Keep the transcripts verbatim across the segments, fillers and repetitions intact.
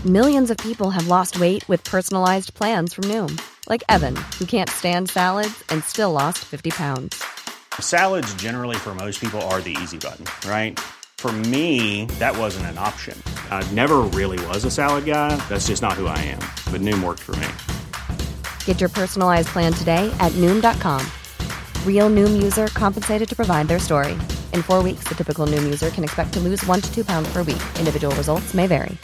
Millions of people have lost weight with personalized plans from Noom. Like Evan, who can't stand salads and still lost fifty pounds. Salads generally for most people are the easy button, right? For me, that wasn't an option. I never really was a salad guy. That's just not who I am. But Noom worked for me. Get your personalized plan today at Noom dot com. Real Noom user compensated to provide their story. In four weeks, the typical Noom user can expect to lose one to two pounds per week. Individual results may vary.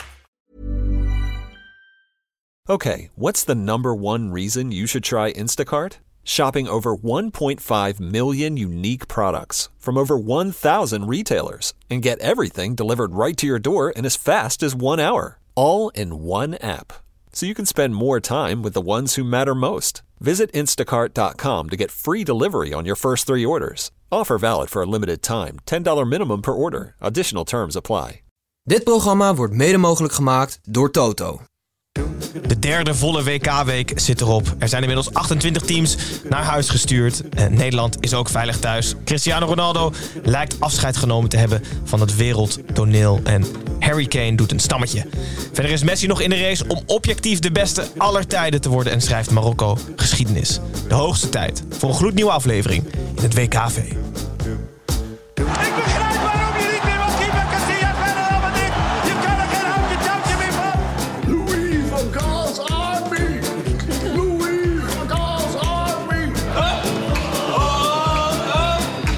Okay, what's the number one reason you should try Instacart? Shopping over one point five million unique products from over one thousand retailers and get everything delivered right to your door in as fast as one hour. All in one app. So you can spend more time with the ones who matter most. Visit instacart dot com to get free delivery on your first three orders. Offer valid for a limited time. ten dollars minimum per order. Additional terms apply. Dit programma wordt mede mogelijk gemaakt door Toto. De derde volle W K-week zit erop. Er zijn inmiddels achtentwintig teams naar huis gestuurd. En Nederland is ook veilig thuis. Cristiano Ronaldo lijkt afscheid genomen te hebben van het wereldtoneel. En Harry Kane doet een stammetje. Verder is Messi nog in de race om objectief de beste aller tijden te worden. En schrijft Marokko geschiedenis. De hoogste tijd voor een gloednieuwe aflevering in het W K-V. Ik begrijp waarom je niet meer wat keeper Casillas verder dan wat ik. Je kan er geen houtje touwtje meer van. Louis van Gaal's Army. Louis van Gaal's Army. Oh, oh, oh.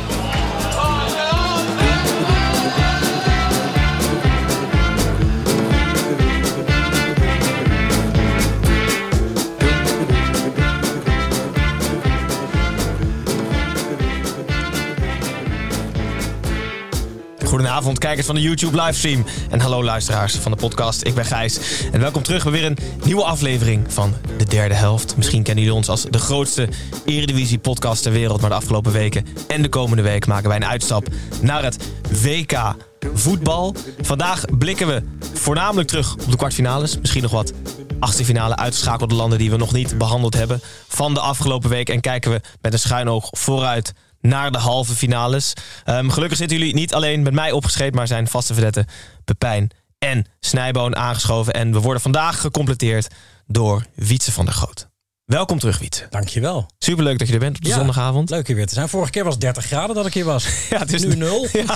Goedenavond, kijkers van de YouTube-livestream. En hallo luisteraars van de podcast. Ik ben Gijs. En welkom terug bij weer een nieuwe aflevering van de derde helft. Misschien kennen jullie ons als de grootste Eredivisie-podcast ter wereld. Maar de afgelopen weken en de komende week maken wij een uitstap naar het W K voetbal. Vandaag blikken we voornamelijk terug op de kwartfinales. Misschien nog wat achtste finale uitgeschakelde landen die we nog niet behandeld hebben van de afgelopen week. En kijken we met een schuin oog vooruit naar de halve finales. Um, gelukkig zitten jullie niet alleen met mij opgeschreven, maar zijn vaste vedetten Pepijn en Snijboon aangeschoven. En we worden vandaag gecompleteerd door Wietse van der Groot. Welkom terug, Wietse. Dankjewel. Superleuk dat je er bent op de ja, zondagavond. Leuk hier weer te zijn. Vorige keer was het dertig graden dat ik hier was. Ja, het is nu nul. Ja.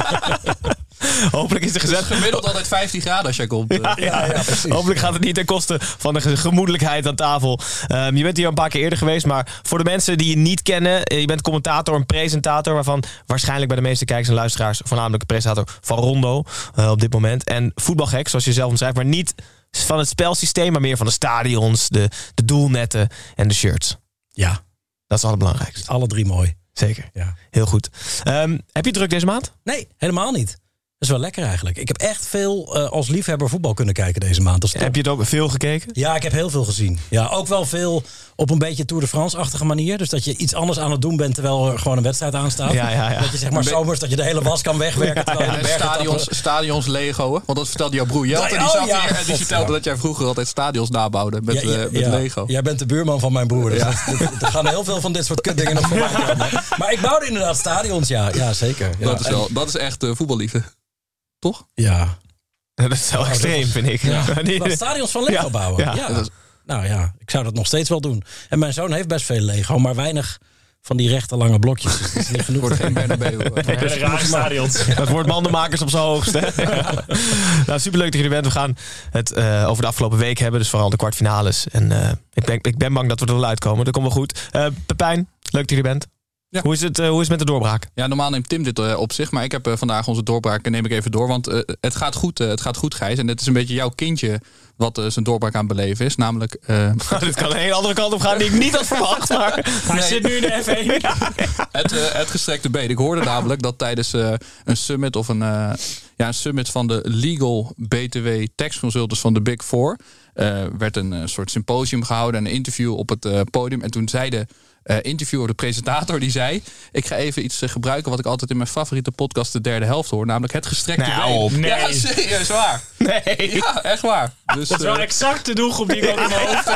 Hopelijk is het gezet. Het is gemiddeld altijd vijftien graden als jij komt. Ja, ja, ja, hopelijk gaat het niet ten koste van de gemoedelijkheid aan tafel. Um, je bent hier een paar keer eerder geweest, maar voor de mensen die je niet kennen, je bent commentator, een presentator, waarvan waarschijnlijk bij de meeste kijkers en luisteraars voornamelijk een presentator van Rondo uh, op dit moment. En voetbalgek, zoals je zelf omschrijft, maar niet van het spelsysteem, maar meer van de stadions, de, de doelnetten en de shirts. Ja. Dat is het allerbelangrijkste. Alle drie mooi. Zeker. Ja. Heel goed. Um, heb je druk deze maand? Nee, helemaal niet. Dat is wel lekker eigenlijk. Ik heb echt veel uh, als liefhebber voetbal kunnen kijken deze maand. Dat is heb je het ook veel gekeken? Ja, ik heb heel veel gezien. Ja, ook wel veel op een beetje Tour de France-achtige manier. Dus dat je iets anders aan het doen bent terwijl er gewoon een wedstrijd aanstaat. Ja, ja, ja. Dat je zeg maar zomers dat je de hele was kan wegwerken. Ja, ja, ja. Stadions, stadions Lego, hè? Want dat vertelde jouw broer Jelte. Die, oh, ja. die vertelde dat jij vroeger altijd stadions nabouwde met, ja, ja, uh, met ja. Lego. Jij bent de buurman van mijn broer. Dus ja. dat, dat, er gaan heel veel van dit soort kutdingen nog voorbij komen. Maar ik bouwde inderdaad stadions, ja, ja zeker. Ja. Dat, is wel, dat is echt uh, voetballiefde. Toch? Ja. Dat is wel extreem, vind ik. Ja. Ja. Stadions van Lego ja. bouwen. Ja. Ja. Nou ja, ik zou dat nog steeds wel doen. En mijn zoon heeft best veel Lego, maar weinig van die rechte lange blokjes. Dat is niet genoeg. Wordt geen Bernabeu. Rare stadions. Dat wordt mandenmakers op zijn hoogst. Hè? Ja. Nou, superleuk dat je er bent. We gaan het uh, over de afgelopen week hebben. Dus vooral de kwartfinales. En uh, ik, ben, ik ben bang dat we er wel uitkomen. Dat komt wel goed. Uh, Pepijn, leuk dat je er bent. Ja. Hoe is het, uh, hoe is het met de doorbraak? Ja, normaal neemt Tim dit uh, op zich. Maar ik heb uh, vandaag onze doorbraak neem ik even door. Want uh, het gaat goed, uh, het gaat goed, Gijs. En het is een beetje jouw kindje wat uh, zijn doorbraak aan het beleven is. Namelijk... Uh, dit kan een hele andere kant op gaan die ik niet had verwacht. Maar hij nee. zit nu in de F één. Ja. het, uh, het gestrekte been. Ik hoorde namelijk dat tijdens uh, een summit of een, uh, ja, een summit van de Legal B T W Tax Consultants van de Big Four... Uh, werd een uh, soort symposium gehouden en een interview op het uh, podium. En toen zei de uh, interviewer, de presentator, die zei... ik ga even iets uh, gebruiken wat ik altijd in mijn favoriete podcast de derde helft hoor. Namelijk het gestrekte nou, been. Nee. Ja, serieus waar. Nee. Ja, echt waar. Dus, dat is wel uh, exact de doelgroep die ik ook in mijn hoofd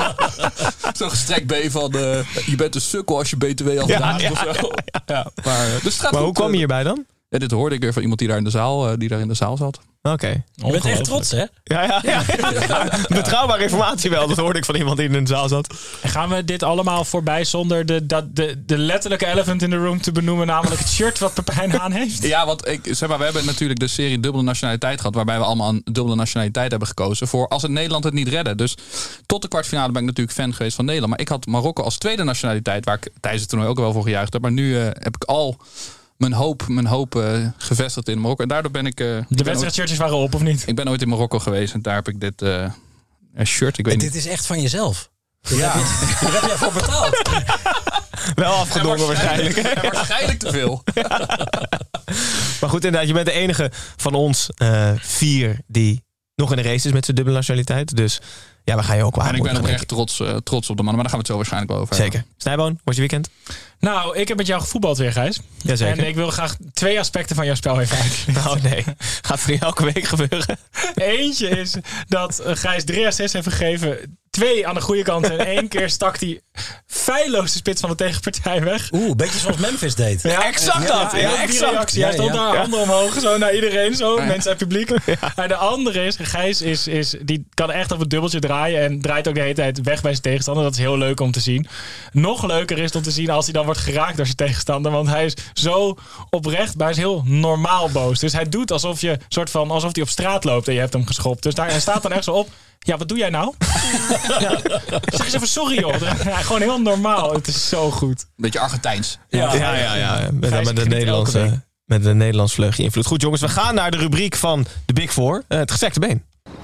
heb. Zo'n gestrekt been van... Uh, je bent een sukkel als je B T W al gedaan ja, hebt ja, of zo. Ja, ja. Ja, maar dus het gaat maar goed, hoe kwam je uh, hierbij dan? Ja, dit hoorde ik weer van iemand die daar in de zaal, uh, die daar in de zaal zat. Oké. Okay. Je bent echt trots, hè? Ja, ja, ja. ja. Betrouwbare informatie wel. Dat hoorde ik van iemand die in een zaal zat. En gaan we dit allemaal voorbij zonder de, de, de, de letterlijke elephant in the room te benoemen, namelijk het shirt wat Pepijn aan heeft? Ja, want ik, zeg maar, we hebben natuurlijk de serie dubbele nationaliteit gehad, waarbij we allemaal een dubbele nationaliteit hebben gekozen voor als het Nederland het niet redde. Dus tot de kwartfinale ben ik natuurlijk fan geweest van Nederland. Maar ik had Marokko als tweede nationaliteit, waar ik tijdens het toernooi ook wel voor gejuicht heb. Maar nu uh, heb ik al mijn hoop, mijn hoop uh, gevestigd in Marokko. En daardoor ben ik... Uh, de wedstrijdshirtjes waren op, of niet? Ik ben ooit in Marokko geweest en daar heb ik dit uh, shirt. Ik weet en niet. dit is echt van jezelf. Ja. Daar heb, je, daar heb jij voor betaald. Wel afgedongen waarschijnlijk. waarschijnlijk. waarschijnlijk te veel. Ja. Maar goed, inderdaad, je bent de enige van ons uh, vier die nog in de race is met zijn dubbele nationaliteit. Dus ja, we gaan je ook waar. En ik ben oprecht trots, uh, trots op de mannen, maar daar gaan we het zo waarschijnlijk wel over Zeker. hebben. Snijboon, wordt je weekend? Nou, ik heb met jou gevoetbald weer, Gijs. Jazeker. En ik wil graag twee aspecten van jouw spel even uitleggen. Oh nee, gaat het niet elke week gebeuren? Eentje is dat Gijs drie assists heeft gegeven. Twee aan de goede kant en één keer stak hij feilloos de spits van de tegenpartij weg. Oeh, een beetje zoals Memphis deed. Ja, exact dat. Ja, ja, ja, exact. Reactie. Hij ja, stond ja. daar, handen omhoog, zo naar iedereen, zo, Ja. mensen en publiek. Ja. En de andere is, Gijs is, is, die kan echt op het dubbeltje draaien en draait ook de hele tijd weg bij zijn tegenstander. Dat is heel leuk om te zien. Nog leuker is het om te zien als hij dan wordt geraakt door zijn tegenstander, want hij is zo oprecht, maar hij is heel normaal boos. Dus hij doet alsof je soort van alsof hij op straat loopt en je hebt hem geschopt. Dus daar hij staat dan echt zo op. Ja, wat doe jij nou? Ja. Zeg eens even sorry, joh. Ja, gewoon heel normaal. Het is zo goed. Beetje Argentijns. Ja, ja, ja. ja. Met, Gijs met, de Nederlandse, met de Nederlandse vleugje invloed. Goed, jongens, we gaan naar de rubriek van de Big Four. Uh, het gestrekte been.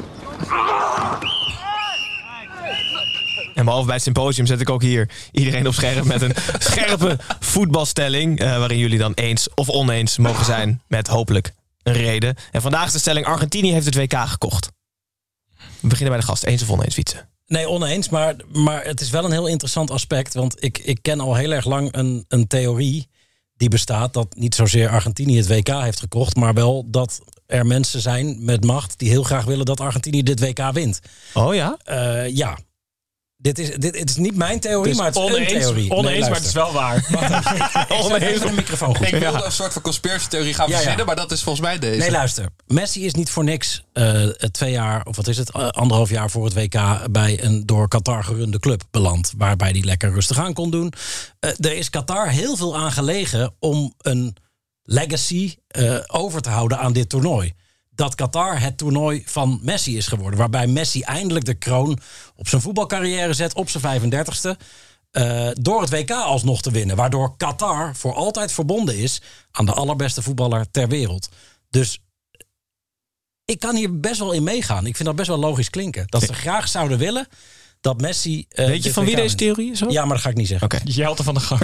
En behalve bij het symposium zet ik ook hier iedereen op scherp met een scherpe voetbalstelling. Uh, waarin jullie dan eens of oneens mogen zijn met hopelijk een reden. En vandaag is de stelling: Argentinië heeft het W K gekocht. We beginnen bij de gast. Eens of oneens, Wietse? Nee, oneens, maar, maar het is wel een heel interessant aspect. Want ik, ik ken al heel erg lang een, een theorie die bestaat dat niet zozeer Argentinië het W K heeft gekocht, maar wel dat er mensen zijn met macht die heel graag willen dat Argentinië dit W K wint. Oh ja? Uh, ja. Dit is, dit, het is niet mijn theorie, Dus maar het is oneens, een theorie. Oneens, nee, maar het is wel waar. Oneens een microfoon goed. Ik wilde ja. een soort van conspiracy-theorie gaan verzinnen, ja, ja. maar dat is volgens mij deze. Nee, luister. Messi is niet voor niks uh, twee jaar, of wat is het, uh, anderhalf jaar voor het W K bij een door Qatar gerunde club beland. Waarbij hij lekker rustig aan kon doen. Uh, er is Qatar heel veel aan gelegen om een legacy uh, over te houden aan dit toernooi. Dat Qatar het toernooi van Messi is geworden. Waarbij Messi eindelijk de kroon op zijn voetbalcarrière zet op zijn vijfendertigste. Uh, door het W K alsnog te winnen. Waardoor Qatar voor altijd verbonden is aan de allerbeste voetballer ter wereld. Dus ik kan hier best wel in meegaan. Ik vind dat best wel logisch klinken. Dat ze graag zouden willen dat Messi... Uh, Weet je van wie deze theorie is? Ja, maar dat ga ik niet zeggen. Oké. Okay. Jelte van de Gang.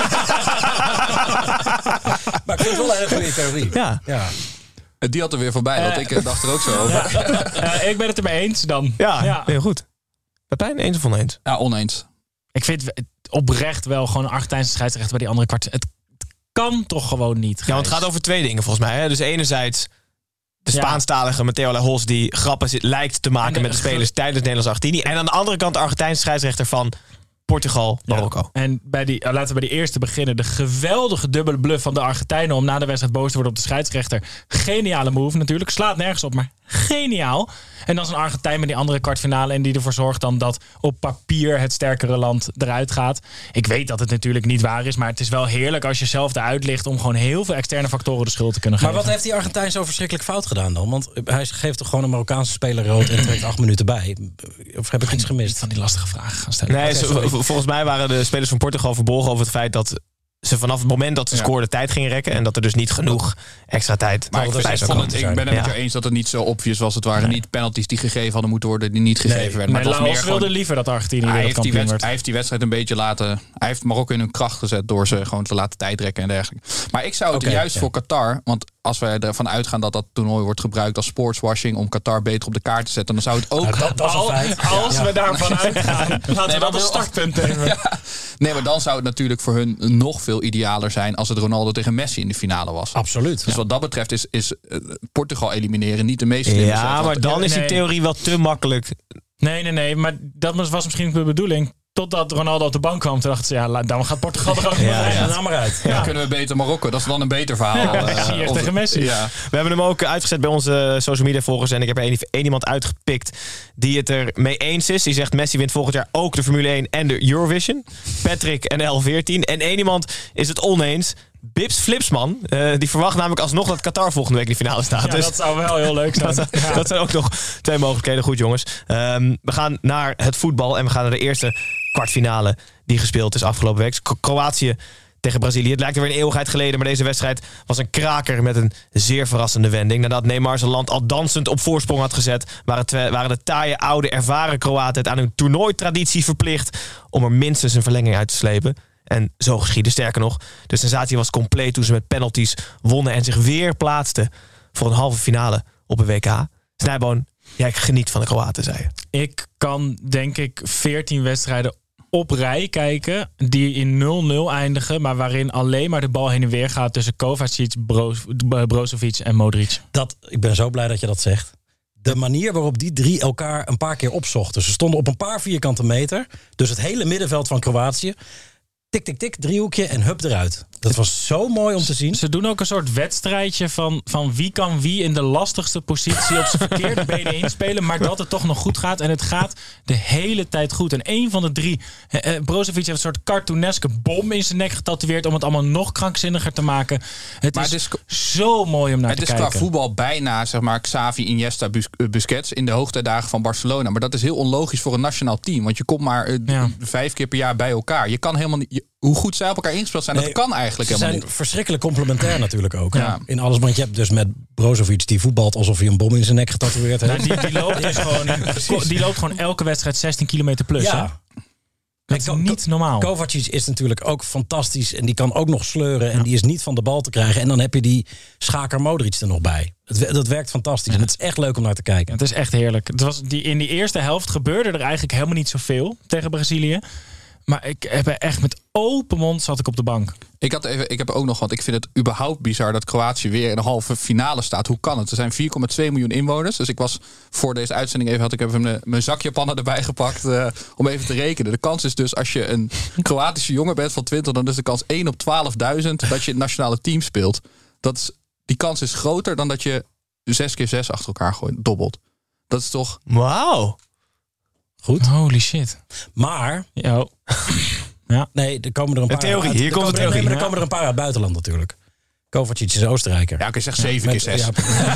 Maar ik vind het wel een hele goede theorie. Ja. ja. Die had er weer voorbij, want uh, ik dacht er ook zo over. Ja. Uh, ik ben het ermee eens dan. Ja, ja. Heel goed. Pepijn, eens of oneens? Ja, oneens. Ik vind het oprecht wel gewoon een Argentijnse scheidsrechter bij die andere kwart. Het kan toch gewoon niet, Gijs. Ja, want het gaat over twee dingen volgens mij. Hè? Dus enerzijds de Spaanstalige Mateo Lajos die grappen zit, lijkt te maken de, met de spelers tijdens Nederlands Argentinië. En aan de andere kant de Argentijnse scheidsrechter van Portugal, Marokko. Ja. En bij die, laten we bij die eerste beginnen. De geweldige dubbele bluff van de Argentijnen om na de wedstrijd boos te worden op de scheidsrechter. Geniale move natuurlijk. Slaat nergens op, maar geniaal. En dan is een Argentijn met die andere kwartfinale en die ervoor zorgt dan dat op papier het sterkere land eruit gaat. Ik weet dat het natuurlijk niet waar is, maar het is wel heerlijk als je zelf eruit ligt om gewoon heel veel externe factoren de schuld te kunnen geven. Maar wat heeft die Argentijn zo verschrikkelijk fout gedaan dan? Want hij geeft toch gewoon een Marokkaanse speler rood en trekt acht minuten bij. Of heb ik iets gemist? Van die lastige vragen gaan stellen. Nee, okay, volgens mij waren de spelers van Portugal verbolgen over het feit dat ze vanaf het moment dat ze ja. scoorden tijd gingen rekken. En dat er dus niet genoeg extra tijd maar bij ik, zou vond het, ik ben het ja. met jou eens dat het niet zo obvious was. Het waren nee. niet penalties die gegeven hadden moeten worden, die niet gegeven nee. werden. Maar nee, het was meer wilde gewoon, liever dat Argentinië hij, weer heeft die werd. hij heeft die wedstrijd een beetje laten... Hij heeft Marokko in hun kracht gezet door ze gewoon te laten tijdrekken en dergelijke. Maar ik zou het okay, juist ja. voor Qatar... Want als we ervan uitgaan dat dat toernooi wordt gebruikt als sportswashing om Qatar beter op de kaart te zetten, dan zou het ook... Nou, dat, dat is een feit. Als ja. we daarvan uitgaan, laten nee, we dat een startpunt nemen. Ja. Nee, maar dan zou het natuurlijk voor hun nog veel idealer zijn als het Ronaldo tegen Messi in de finale was. Absoluut. Dus ja. wat dat betreft is, is uh, Portugal elimineren niet de meest slimme Ja, set, maar dan is die nee. theorie wel te makkelijk. Nee, nee, nee, maar dat was misschien de bedoeling. Totdat Ronaldo op de bank kwam. Toen dachten ze, ja, dan gaat Portugal er ook Ja, maar ja, nou maar uit. Ja. Dan kunnen we beter Marokko. Dat is dan een beter verhaal. Ja, Uh, zie je of- tegen Messi. Ja. We hebben hem ook uitgezet bij onze social media volgers. En ik heb er één, één iemand uitgepikt die het er mee eens is. Die zegt Messi wint volgend jaar ook de Formule één en de Eurovision. Patrick N L veertien. En één iemand is het oneens. Bips Flipsman. Uh, die verwacht namelijk alsnog dat Qatar volgende week in de finale staat. Ja, dus dat zou wel heel leuk zijn. dat, Ja. dat zijn ook nog twee mogelijkheden. Goed, jongens. Um, we gaan naar het voetbal. En we gaan naar de eerste kwartfinale die gespeeld is afgelopen week. Kro- Kroatië tegen Brazilië. Het lijkt er weer een eeuwigheid geleden, maar deze wedstrijd was een kraker met een zeer verrassende wending. Nadat Neymar zijn land al dansend op voorsprong had gezet, waren, twee, waren de taaie, oude, ervaren Kroaten het aan hun toernooitraditie verplicht om er minstens een verlenging uit te slepen. En zo geschiedde. Sterker nog, de sensatie was compleet toen ze met penalties wonnen en zich weer plaatsten voor een halve finale op een W K. Snijboon, jij geniet van de Kroaten, zei je. Ik kan denk ik veertien wedstrijden op rij kijken die in nul nul eindigen, maar waarin alleen maar de bal heen en weer gaat tussen Kovacic, Bro- Brozovic en Modric. Dat, ik ben zo blij dat je dat zegt. De manier waarop die drie elkaar een paar keer opzochten. Ze stonden op een paar vierkante meter. Dus het hele middenveld van Kroatië. Tik, tik, tik, driehoekje en hup eruit. Dat was zo mooi om te zien. Ze doen ook een soort wedstrijdje van, van wie kan wie in de lastigste positie op zijn verkeerde benen inspelen, maar dat het toch nog goed gaat. En het gaat de hele tijd goed. En één van de drie, eh, eh, Brozovic heeft een soort cartooneske bom in zijn nek getatoeëerd om het allemaal nog krankzinniger te maken. Het Maar is, het is zo mooi om naar Het te is kijken. qua voetbal bijna, zeg maar, Xavi, Iniesta, Bus- Busquets in de hoogtijdagen van Barcelona. Maar dat is heel onlogisch voor een nationaal team. Want je komt maar uh, Ja. vijf keer per jaar bij elkaar. Je kan helemaal niet... je- hoe goed zij op elkaar ingespeeld zijn, Nee, dat kan eigenlijk Ze helemaal zijn niet. verschrikkelijk complementair natuurlijk ook. Ja. In alles, want je hebt dus met Brozovic die voetbalt alsof hij een bom in zijn nek getatoeëerd heeft. Nou, die, die, loopt dus gewoon, die loopt gewoon elke wedstrijd zestien kilometer plus. Hè? Ja. Dat is Ko- niet normaal. Kovacic is natuurlijk ook fantastisch en die kan ook nog sleuren en die is niet van de bal te krijgen. En dan heb je die schaker Modric er nog bij. Het, we- dat werkt fantastisch en het is echt leuk om naar te kijken. Het is echt heerlijk. Het was die, in die eerste helft gebeurde er eigenlijk helemaal niet zoveel tegen Brazilië. Maar ik heb echt met open mond zat ik op de bank. Ik, had even, ik heb ook nog, want ik vind het überhaupt bizar dat Kroatië weer in de halve finale staat. Hoe kan het? Er zijn vier komma twee miljoen inwoners. Dus ik was voor deze uitzending even, had ik even mijn, mijn zakjapannen erbij gepakt uh, om even te rekenen. De kans is dus, als je een Kroatische jongen bent van twintig, dan is de kans één op twaalfduizend dat je in het nationale team speelt. Dat is, die kans is groter dan dat je zes keer zes achter elkaar gooit, dobbelt. Dat is toch... Wauw. Goed. Holy shit. Maar, Ja. Ja. nee, er komen er een paar theorie, uit, hier er komt de komen, theorie. nee, maar er Ja. komen er een paar uit het buitenland natuurlijk. Kovacic is een Oostenrijker. Ja, ik zeg zeven Met- keer zes.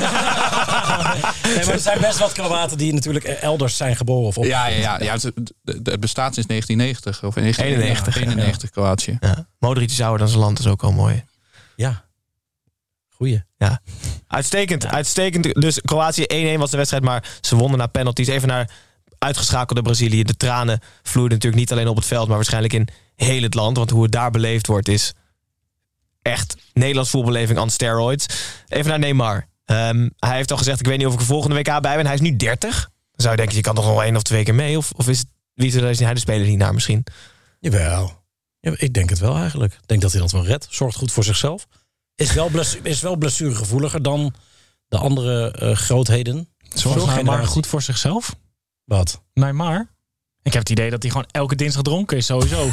Ja. Nee, maar er zijn best wat Kroaten die natuurlijk elders zijn geboren of op. Ja, ja, ja, ja. Het, het- het bestaat sinds negentien negentig. Of negentien eenennegentig. eenennegentig, Kroatië. Ja. Modric is ouder dan zijn land, is ook al mooi. Ja. Goeie. Ja. Uitstekend, uitstekend. Dus Kroatië één-één was de wedstrijd, maar ze wonnen na penalties. Even naar uitgeschakelde Brazilië. De tranen vloeiden natuurlijk niet alleen op het veld, maar waarschijnlijk in heel het land. Want hoe het daar beleefd wordt is echt Nederlands voetballeving on steroids. Even naar Neymar. Um, hij heeft al gezegd, ik weet niet of ik er volgende W K bij ben. Hij is nu dertig. Dan zou je denken, je kan toch nog wel één of twee keer mee? Of, of is het, wie is, er, is hij de speler niet naar misschien? Jawel. Ja, ik denk het wel eigenlijk. Ik denk dat hij dat wel redt. Zorgt goed voor zichzelf. Is wel, blessu- is wel blessuregevoeliger dan de andere uh, grootheden. Zorgt Zo'n Neymar generatie. goed voor zichzelf? Wat? Neymar? Ik heb het idee dat hij gewoon elke dinsdag dronken is, sowieso.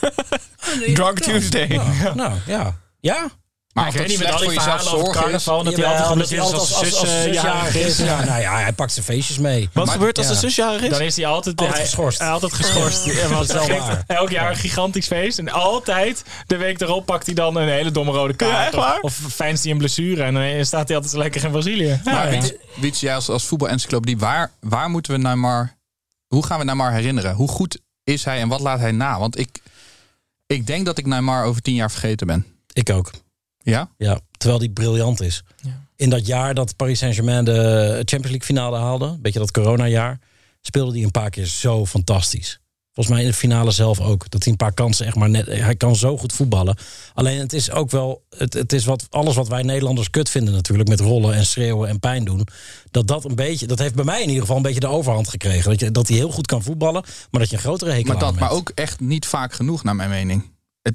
Drunk Tuesday. Ja. Nou, ja. Ja? Maar ik of weet dat niet, met al slecht die voor jezelf verhalen over zorgen is... carnaval, dat hij Jawel, altijd gewoon dat dat hij hij altijd als als, als, zus als eh, zusjarig jarig is. is. Ja, nou ja, hij pakt zijn feestjes mee. Wat Maar- gebeurt als ja. de zusjarig is? Dan is hij altijd, Altijd hij- geschorst. hij- Altijd geschorst. Ja, want Dat is wel geeft waar. elk jaar een gigantisch feest. En altijd, de week erop, pakt hij dan een hele domme rode kaart. Ja, echt of, waar? of fijnst hij een blessure. En dan staat hij altijd zo lekker in Brazilië. Ja, Maar ja. Wiets, Wiets, jij als, als voetbalencyclopedie, waar, waar moeten we Neymar... Hoe gaan we Neymar herinneren? Hoe goed is hij en wat laat hij na? Want ik, ik denk dat ik Neymar over tien jaar vergeten ben. Ik ook. Ja? Ja, terwijl die briljant is. Ja. In dat jaar dat Paris Saint-Germain de Champions League finale haalde, een beetje dat coronajaar, speelde hij een paar keer zo fantastisch. Volgens mij in de finale zelf ook. Dat hij een paar kansen echt maar net... Hij kan zo goed voetballen. Alleen het is ook wel... Het, het is wat, alles wat wij Nederlanders kut vinden natuurlijk, met rollen en schreeuwen en pijn doen. Dat dat een beetje... Dat heeft bij mij in ieder geval een beetje de overhand gekregen. Dat, je, dat hij heel goed kan voetballen, maar dat je een grotere hekel Maar, aan dat, hem maar hebt. ook echt niet vaak genoeg, naar mijn mening. Het,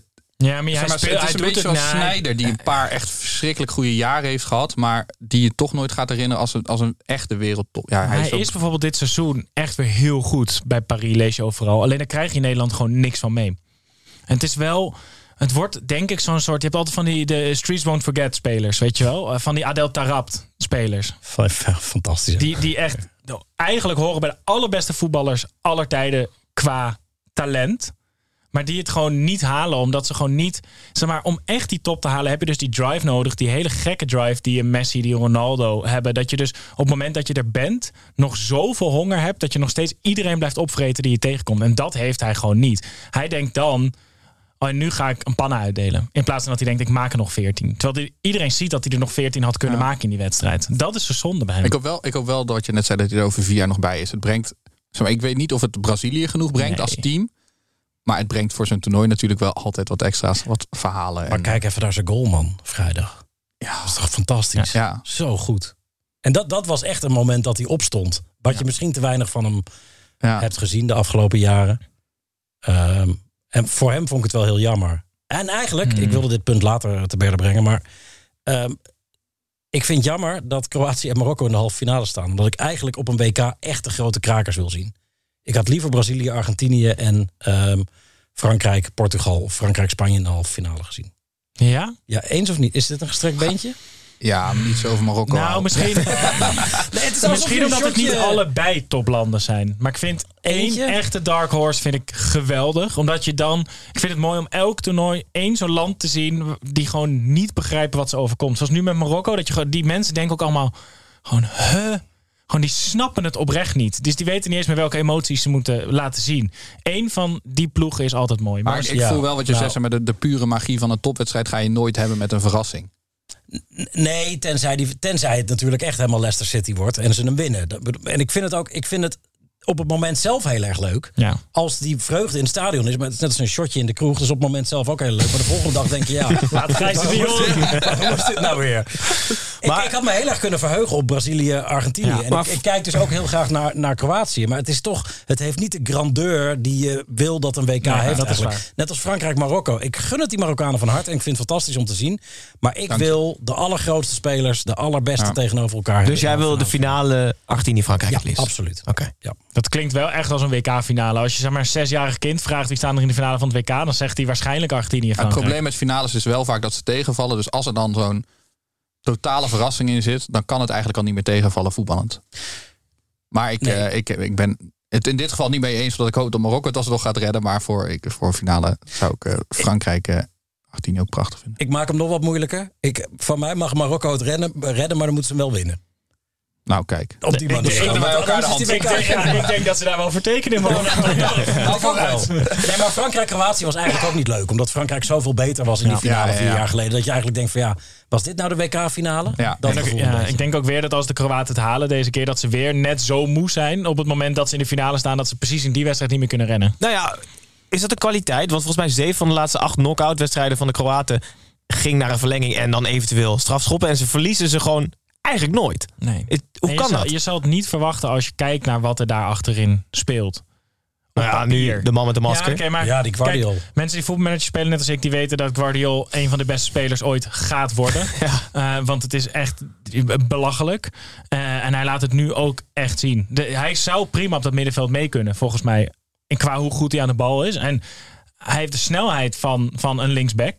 Ja, maar, Zeg hij maar, speelt, het is hij een doet beetje het zoals na- Sneijder, die een paar echt verschrikkelijk goede jaren heeft gehad, maar die je toch nooit gaat herinneren als een, als een echte wereldtop. Ja, Hij, hij is, is, ook- bijvoorbeeld dit seizoen echt weer heel goed bij Paris, lees je overal. Alleen daar krijg je in Nederland gewoon niks van mee. En het is wel... Het wordt denk ik zo'n soort... Je hebt altijd van die de Streets Won't Forget spelers, weet je wel? Uh, van die Adel Tarabt spelers. Fantastisch. Die, die echt nou, eigenlijk horen bij de allerbeste voetballers aller tijden qua talent. Maar die het gewoon niet halen, omdat ze gewoon niet... Zeg maar, om echt die top te halen heb je dus die drive nodig. Die hele gekke drive die een Messi, die Ronaldo hebben. Dat je dus op het moment dat je er bent, nog zoveel honger hebt, dat je nog steeds iedereen blijft opvreten die je tegenkomt. En dat heeft hij gewoon niet. Hij denkt dan... Oh, en nu ga ik een panna uitdelen. In plaats van dat hij denkt, ik maak er nog veertien. Terwijl die, iedereen ziet dat hij er nog veertien had kunnen Ja. maken in die wedstrijd. Dat is de zonde bij hem. ik, hoop wel, ik hoop wel dat je net zei dat hij er over vier jaar nog bij is. Het brengt, zeg maar, ik weet niet of het Brazilië genoeg brengt Nee. als team. Maar het brengt voor zijn toernooi natuurlijk wel altijd wat extra's, wat verhalen. Maar en, kijk even naar zijn goal, man, vrijdag. Ja. Dat is toch fantastisch? Ja. Zo goed. En dat, dat was echt een moment dat hij opstond. Wat je misschien te weinig van hem Ja. hebt gezien de afgelopen jaren. Um, en voor hem vond ik het wel heel jammer. En eigenlijk, Hmm. ik wilde dit punt later te berde brengen, maar um, ik vind jammer dat Kroatië en Marokko in de halve finale staan. Omdat ik eigenlijk op een W K echt de grote krakers wil zien. Ik had liever Brazilië, Argentinië en um, Frankrijk, Portugal of Frankrijk, Spanje in de halve finale gezien. Ja? Ja, eens of niet? Is dit een gestrekt beentje? Ja, niet zo over Marokko. Nou, houden. misschien, Nee, het is alsof misschien je omdat een het niet shotje- allebei toplanden zijn. Maar ik vind Eentje? één echte dark horse vind ik geweldig. Omdat je dan... Ik vind het mooi om elk toernooi één zo'n land te zien die gewoon niet begrijpen wat ze overkomt. Zoals nu met Marokko. Dat je gewoon, die mensen denken ook allemaal gewoon, huh? Gewoon die snappen het oprecht niet. Dus die weten niet eens meer welke emoties ze moeten laten zien. Eén van die ploegen is altijd mooi. Maar Maar ik, ik ja, voel wel wat je nou. zegt, maar de, de pure magie van een topwedstrijd ga je nooit hebben met een verrassing. Nee, tenzij, die, tenzij het natuurlijk echt helemaal Leicester City wordt en ze hem winnen. Dat bedoel- En ik vind het ook, ik vind het op het moment zelf heel erg leuk. Ja. Als die vreugde in het stadion is, maar het is net als een shotje in de kroeg, dus op het moment zelf ook heel leuk. Maar de volgende dag denk je, ja, Laat Gijs het niet waarom is horen. dit- waarom is dit nou weer? Maar- ik, ik had me heel erg kunnen verheugen op Brazilië, Argentinië. Ja, en maar- ik, ik kijk dus ook heel graag naar, naar Kroatië. Maar het is toch, het heeft niet de grandeur die je wil dat een W K Nee, heeft. dat is eigenlijk. waar. Net als Frankrijk, Marokko. Ik gun het die Marokkanen van harte en ik vind het fantastisch om te zien. Maar ik Dank je. wil de allergrootste spelers, de allerbeste Ja. tegenover elkaar hebben. Dus jij wil de finale Argentinië-Frankrijk Ja, het liefst? absoluut. Oké. Ja. Dat klinkt wel echt als een W K-finale. Als je zeg maar een zesjarig kind vraagt wie staan er in de finale van het W K, dan zegt hij waarschijnlijk Argentinië. Het Frankrijk. probleem met finales is wel vaak dat ze tegenvallen. Dus als er dan zo'n totale verrassing in zit, dan kan het eigenlijk al niet meer tegenvallen voetballend. Maar ik, Nee. eh, ik, ik ben het in dit geval niet mee eens dat ik hoop dat Marokko het alsnog gaat redden. Maar voor, ik, voor een finale zou ik eh, Frankrijk eh Argentinië ook prachtig vinden. Ik maak hem nog wat moeilijker. Ik, van mij mag Marokko het rennen, redden, maar dan moeten ze hem wel winnen. Nou, kijk. Op die manier. ik- Want bij elkaar de anders is die Ik W K denk, ja, ik denk dat ze daar wel voor tekenen. Maar Nou, vooruit. Nee, maar Frankrijk-Kroatië was eigenlijk ook niet leuk. Omdat Frankrijk zoveel beter was in die Ja. finale Ja, ja, vier ja. jaar geleden. Dat je eigenlijk denkt van ja, was dit nou de W K-finale? Ja. Dat En ook- gevoel een ja, beetje. ik denk ook weer dat als de Kroaten het halen deze keer, dat ze weer net zo moe zijn op het moment dat ze in de finale staan, dat ze precies in die wedstrijd niet meer kunnen rennen. Nou ja, is dat een kwaliteit? Want volgens mij zeven van de laatste acht knock-out wedstrijden van de Kroaten ging naar een verlenging en dan eventueel strafschoppen. En ze verliezen ze gewoon eigenlijk nooit. Nee. Het- hoe En kan je zal, dat? Je zal het niet verwachten als je kijkt naar wat er daar achterin speelt. Nou ja, nu de man met de masker. Ja, oké, maar Ja, die Guardiol. kijk, mensen die voetbalmanager spelen net als ik, die weten dat Guardiol een van de beste spelers ooit gaat worden. Eh, want het is echt belachelijk. Eh, en hij laat het nu ook echt zien. De, hij zou prima op dat middenveld mee kunnen, volgens mij. En qua hoe goed hij aan de bal is. En hij heeft de snelheid van, van een linksback.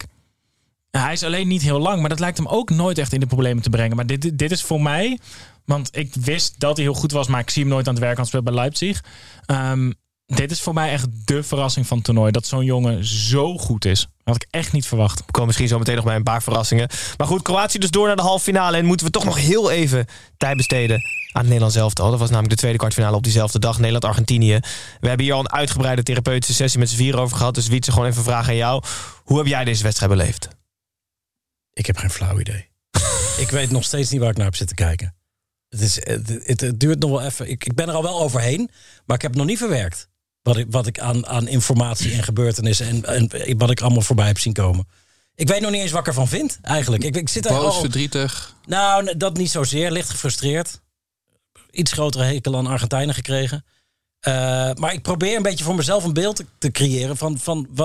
Hij is alleen niet heel lang, maar dat lijkt hem ook nooit echt in de problemen te brengen. Maar dit, dit is voor mij, want ik wist dat hij heel goed was, maar ik zie hem nooit aan het werk, want hij speelt bij Leipzig. Ehm, dit is voor mij echt de verrassing van het toernooi. Dat zo'n jongen zo goed is. Dat had ik echt niet verwacht. We komen misschien zo meteen nog bij een paar verrassingen. Maar goed, Kroatië dus door naar de halve finale. En moeten we toch nog heel even tijd besteden aan het Nederlands elftal. Dat was namelijk de tweede kwartfinale op diezelfde dag. Nederland-Argentinië. We hebben hier al een uitgebreide therapeutische sessie met z'n vier over gehad. Dus Wietse, gewoon even een vraag aan jou. Hoe heb jij deze wedstrijd beleefd? Ik heb geen flauw idee. Ik weet nog steeds niet waar ik naar heb zitten kijken. Het, is, het, het, het duurt nog wel even. Ik, ik ben er al wel overheen, maar ik heb het nog niet verwerkt. Wat ik, wat ik aan, aan informatie en gebeurtenissen en, en wat ik allemaal voorbij heb zien komen. Ik weet nog niet eens wat ik ervan vind, eigenlijk. Ik, ik zit er Boos, al, verdrietig. nou, dat niet zozeer. Licht gefrustreerd. Iets grotere hekel aan Argentijnen gekregen. Uh, maar ik probeer een beetje voor mezelf een beeld te, te creëren van, van wat,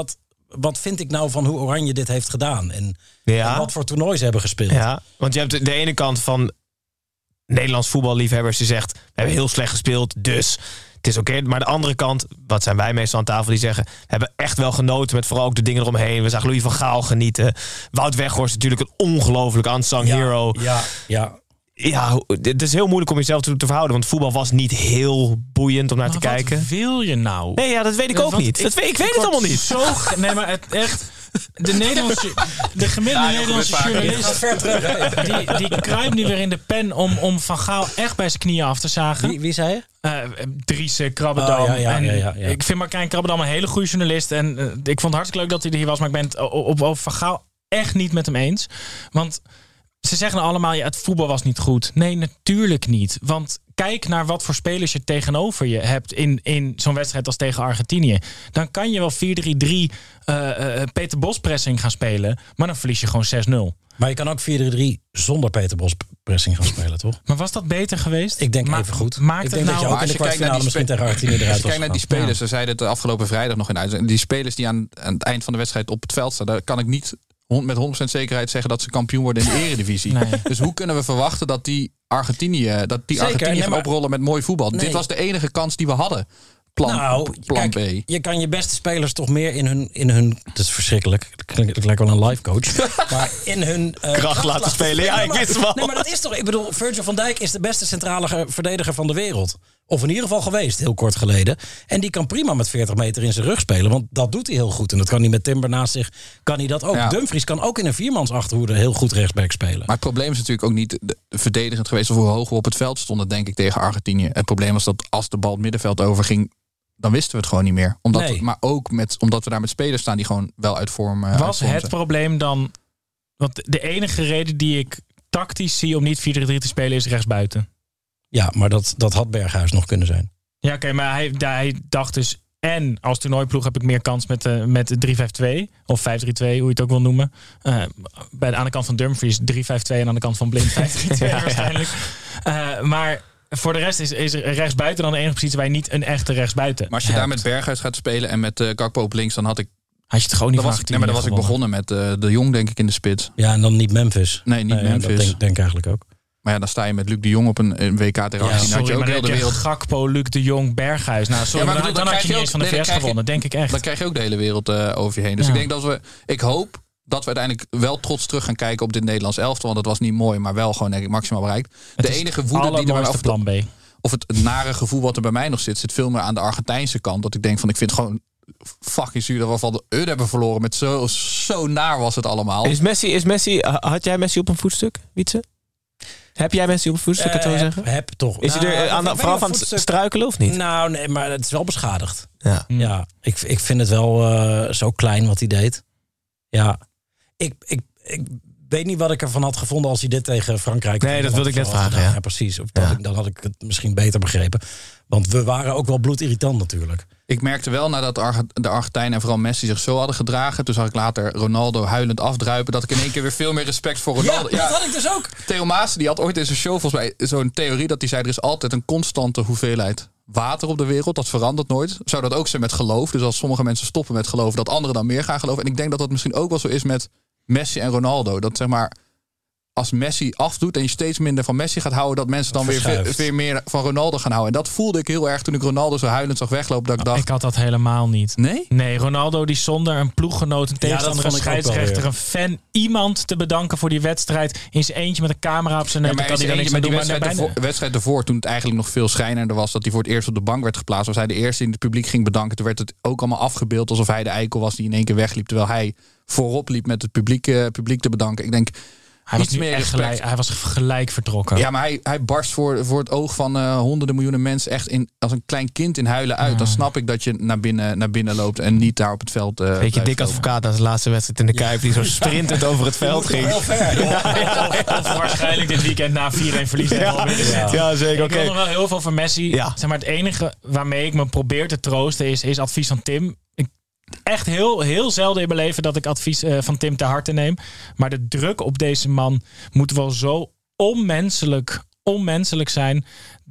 wat vind ik nou van hoe Oranje dit heeft gedaan? En, Ja. en wat voor toernooien ze hebben gespeeld. Ja, want je hebt de ene kant van Nederlands voetballiefhebbers die zegt, we hebben heel slecht gespeeld, dus het is oké. Maar de andere kant, wat zijn wij meestal aan tafel, die zeggen, we hebben echt wel genoten met vooral ook de dingen eromheen. We zagen Louis van Gaal genieten. Wout Weghorst natuurlijk een ongelooflijk unsung ja, hero. Ja, ja. Ja, het is heel moeilijk om jezelf te, te verhouden, want voetbal was niet heel boeiend om naar Maar te kijken. Wat wil je nou? Nee, ja, dat weet ik ook Want niet. Ik, dat weet, ik weet ik het allemaal word niet. Zo, nee, maar het echt. De Nederlandse, de gemiddelde Ja, joh, Nederlandse vaak. journalist, Ver terug. die, die kruipt nu weer in de pen om, om Van Gaal echt bij zijn knieën af te zagen. Wie, wie zei je? Uh, Dries Krabbedam. Oh, ja, ja, en ja, ja, ja. Ik vind Martijn Krabbedam een hele goede journalist. En uh, ik vond het hartstikke leuk dat hij er hier was. Maar ik ben het op, op, op Van Gaal echt niet met hem eens. Want ze zeggen allemaal, ja, het voetbal was niet goed. Nee, natuurlijk niet. Want kijk naar wat voor spelers je tegenover je hebt in, in zo'n wedstrijd als tegen Argentinië. Dan kan je wel vier drie drie uh, uh, Peter Bos pressing gaan spelen. Maar dan verlies je gewoon zes nul. Maar je kan ook vier drie drie zonder Peter Bos pressing gaan spelen, toch? Maar was dat beter geweest? Ik denk Ma- even goed. Maakt ik het denk nou... dat je ook Maar in als de je kijkt naar kwartfinale die misschien spe- tegen Argentinië eruit Als je was kijkt naar die gegaan. spelers, we zeiden het de afgelopen vrijdag nog in uit. Die spelers die aan, aan het eind van de wedstrijd op het veld staan, daar kan ik niet hond- met honderd procent zekerheid zeggen dat ze kampioen worden in de Eredivisie. Nee. Dus hoe kunnen we verwachten dat die Argentinië, dat die Zeker, Argentinië nee, gaan maar- oprollen met mooi voetbal? Nee. Dit was de enige kans die we hadden. Plan, nou, plan kijk, B. je kan je beste spelers toch meer in hun... In hun het is verschrikkelijk. Het klinkt- het lijkt wel een life coach. Maar in hun uh, kracht, laten spelen. Ja, ik wist het wel. Nee, maar dat is toch... Ik bedoel, Virgil van Dijk is de beste centrale ge- verdediger van de wereld. Of in ieder geval geweest, heel kort geleden. En die kan prima met veertig meter in zijn rug spelen. Want dat doet hij heel goed. En dat kan hij met Timber naast zich. Kan hij dat ook. Ja. Dumfries kan ook in een viermans achterhoede heel goed rechtsback spelen. Maar het probleem is natuurlijk ook niet de- verdedigend geweest of hoe hoog we op het veld stonden, denk ik, tegen Argentinië. Het probleem was dat als de bal het middenveld overging, dan wisten we het gewoon niet meer. Omdat Nee. we, maar ook met, omdat we daar met spelers staan die gewoon wel uit vorm uh, Was uit vorm het zijn. probleem dan... Want de enige reden die ik tactisch zie om niet vier drie drie te spelen is rechtsbuiten. Ja, maar dat, dat had Berghuis nog kunnen zijn. Ja, oké, maar hij, hij dacht dus... En als toernooiploeg heb ik meer kans met, uh, met drie vijf twee. Of vijf drie twee, hoe je het ook wil noemen. Uh, bij de, aan de kant van Dumfries drie vijf twee en aan de kant van Blind vijf drie twee waarschijnlijk. Uh, maar voor de rest is, is rechtsbuiten dan de enige positie waar je niet een echte rechtsbuiten Maar als je hebt. daar met Berghuis gaat spelen en met uh, Gakpo op links, dan had ik... Had je het gewoon niet Dan van was ik, nee, maar dan was ik gewonnen. begonnen met uh, De Jong, denk ik, in de spits. Ja, en dan niet Memphis. Nee, niet Nee, ja, Memphis. dat denk, denk ik eigenlijk ook. Maar ja, dan sta je met Luc de Jong op een, een W K tegen Ja, Argentinië. Sorry, had je ook maar heel dan de heb je wereld... Gakpo, Luc de Jong, Berghuis. Nou, sorry, Ja, maar maar bedoel, dan, dan dan had krijg je je niet eens ook- van de nee, V dan S krijg je- gewonnen, denk ik echt. Dan krijg je ook de hele wereld uh, over je heen. Dus Ja. ik denk dat we... Ik hoop dat we uiteindelijk wel trots terug gaan kijken op dit Nederlands elftal. Want dat was niet mooi, maar wel gewoon denk ik maximaal bereikt. Het De is enige het woede die er bij mij... allermooiste Of, plan B. of het nare gevoel wat er bij mij nog zit, zit veel meer aan de Argentijnse kant. Dat ik denk van, ik vind het gewoon fucking zuur dat we van de U hebben verloren. Met zo, zo naar was het allemaal. Is Messi, is Messi, had jij Messi op een voetstuk, Wietse? Heb jij Messi op een voetstuk, het zo Uh, zeggen? heb, heb toch. Is hij er Nou, uh, aan, ik weet vooraf niet aan of het voetstuk- struikelen of niet? Nou, nee, maar het is wel beschadigd. Ja. Ja, ik, ik vind het wel uh, zo klein wat hij deed. Ja, ik, ik, ik weet niet wat ik ervan had gevonden als hij dit tegen Frankrijk... Nee, dat wilde ik net had vragen, gedaan. ja. Ja, precies. Of dat Ja. ik, dan had ik het misschien beter begrepen. Want we waren ook wel bloedirritant natuurlijk. Ik merkte wel nadat de Arge- de Argentijnen en vooral Messi zich zo hadden gedragen. Toen zag ik later Ronaldo huilend afdruipen. Dat ik in één keer weer veel meer respect voor Ronaldo... Ja, dat had ik dus ook. Theo Maassen die had ooit in zijn show volgens mij zo'n theorie dat hij zei: er is altijd een constante hoeveelheid water op de wereld. Dat verandert nooit. Zou dat ook zijn met geloof? Dus als sommige mensen stoppen met geloven, dat anderen dan meer gaan geloven. En ik denk dat dat misschien ook wel zo is met Messi en Ronaldo. Dat zeg maar, als Messi afdoet en je steeds minder van Messi gaat houden, dat mensen dan weer, Verschuift. weer meer van Ronaldo gaan houden. En dat voelde ik heel erg toen ik Ronaldo zo huilend zag weglopen. Dat ik dacht, Ik had dat helemaal niet. nee? Nee, Ronaldo die zonder een ploeggenoot, een tegenstander, een vond ik ook wel scheidsrechter, weer. een fan, iemand te bedanken voor die wedstrijd. In zijn eentje met een camera op zijn nek. Ja, dan maar kan hij er dan is niks eentje meer met doen. die Maar wedstrijd, bijna- ervoor, wedstrijd ervoor, toen het eigenlijk nog veel schijnender was dat hij voor het eerst op de bank werd geplaatst, was hij de eerste die in het publiek ging bedanken. Toen werd het ook allemaal afgebeeld alsof hij de eikel was die in één keer wegliep, terwijl hij voorop liep met het publiek, uh, publiek te bedanken. Ik denk, Hij was, iets nu meer echt respect. gelijk, hij was gelijk vertrokken. Ja, maar hij, hij barst voor, voor het oog van uh, honderden miljoenen mensen echt in, als een klein kind in huilen uit. Ja. Dan snap ik dat je naar binnen, naar binnen loopt en niet daar op het veld. Uh, Weet je, blijft dik lopen. advocaat aan zijn laatste wedstrijd in de Kuip, die zo sprintend over het veld ging. Heel ver. Ja. Of waarschijnlijk dit weekend na vier een verlies. Ja, Ja. ja, zeker. Ik wil Oké. nog wel heel veel van Messi. Ja. Zeg maar, het enige waarmee ik me probeer te troosten is, is advies van Tim. Ik, echt heel, heel zelden in mijn leven dat ik advies uh, van Tim te harte neem. Maar de druk op deze man moet wel zo onmenselijk, onmenselijk zijn dat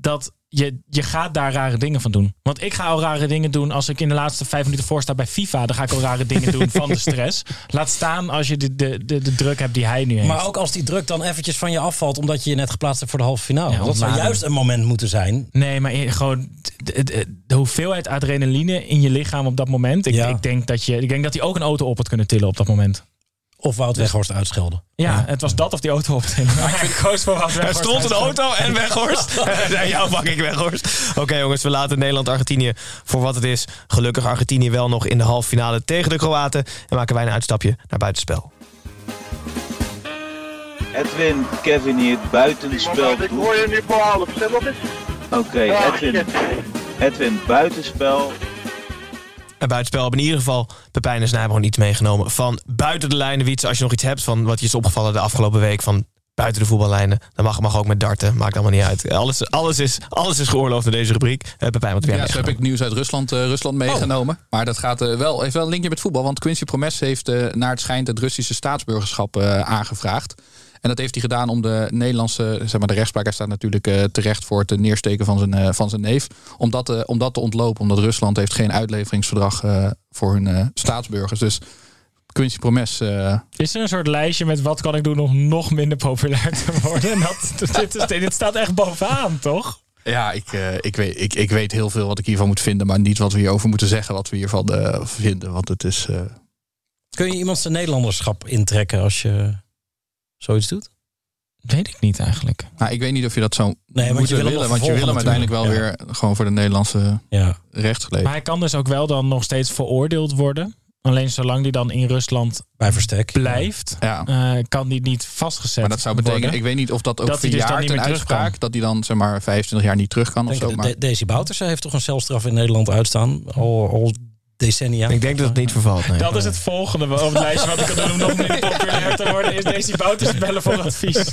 je, je gaat daar rare dingen van doen. Want ik ga al rare dingen doen als ik in de laatste vijf minuten voor sta bij FIFA. Dan ga ik al rare dingen doen van de stress. Laat staan als je de, de, de, de druk hebt die hij nu heeft. Maar ook als die druk dan eventjes van je afvalt omdat je je net geplaatst hebt voor de halve finale. Ja, dat zou juist een moment moeten zijn. Nee, maar gewoon de, de, de hoeveelheid adrenaline in je lichaam op dat moment. Ik, Ja. ik, denk dat je, ik denk dat hij ook een auto op had kunnen tillen op dat moment. Of Wout Weghorst uitschelden. Ja, Ja. het was dat of die auto op tillen. Maar ik koos voor Wout Er Weghorst. stond een auto en Weghorst. Nee, jou pak ik Weghorst. Oké okay, jongens, we laten Nederland-Argentinië voor wat het is. Gelukkig Argentinië wel nog in de halve finale tegen de Kroaten. En maken wij een uitstapje naar buitenspel. Edwin, Kevin hier, buitenspel. Ik hoor je nu voor half. Zeg wat is? Oké, okay, Edwin. Edwin, buitenspel. En buitenspel hebben in ieder geval Pepijn en Snijboom iets meegenomen van buiten de lijnen. Wietse, als je nog iets hebt van wat je is opgevallen de afgelopen week van buiten de voetballijnen, dan mag, mag ook met darten. Maakt allemaal niet uit. Alles, alles, is, alles is geoorloofd in deze rubriek. Uh, Pepijn, wat heb jij Ja, zo heb ik nieuws uit Rusland, uh, Rusland meegenomen. Oh. Maar dat gaat uh, wel, heeft wel een linkje met voetbal. Want Quincy Promes heeft uh, naar het schijnt het Russische staatsburgerschap uh, aangevraagd. En dat heeft hij gedaan om de Nederlandse, zeg maar de rechtspraak, hij staat natuurlijk uh, terecht voor het neersteken van zijn, uh, van zijn neef. Om dat, uh, om dat te ontlopen, omdat Rusland heeft geen uitleveringsverdrag uh, voor hun uh, staatsburgers. Dus Quincy Promes. Uh... Is er een soort lijstje met wat kan ik doen om nog minder populair te worden? Dat, dit, is, dit staat echt bovenaan, toch? Ja, ik, uh, ik, weet, ik, ik weet heel veel wat ik hiervan moet vinden, maar niet wat we hierover moeten zeggen, wat we hiervan uh, vinden. Want het is. Uh... Kun je iemand zijn Nederlanderschap intrekken als je zoiets doet? Weet ik niet eigenlijk. Nou, ik weet niet of je dat zou nee, moeten je wil willen, want je wil hem uiteindelijk wel ja. weer gewoon voor de Nederlandse ja. rechtsgeleefd. Maar hij kan dus ook wel dan nog steeds veroordeeld worden. Alleen zolang die dan in Rusland bij verstek blijft, ja. uh, kan die niet vastgezet Maar dat zou betekenen, worden. ik weet niet of dat ook dat verjaart dus een uitspraak, dat hij dan zeg maar vijfentwintig jaar niet terug kan of zo. Maar... De- Daisy Bouterse heeft toch een celstraf in Nederland uitstaan, al, al decennia. Ik denk dat het niet vervalt. Nee. Dat is het volgende op het lijstje wat ik kan doen om nog meer populair te worden, is Daisy Bouterse bellen voor advies.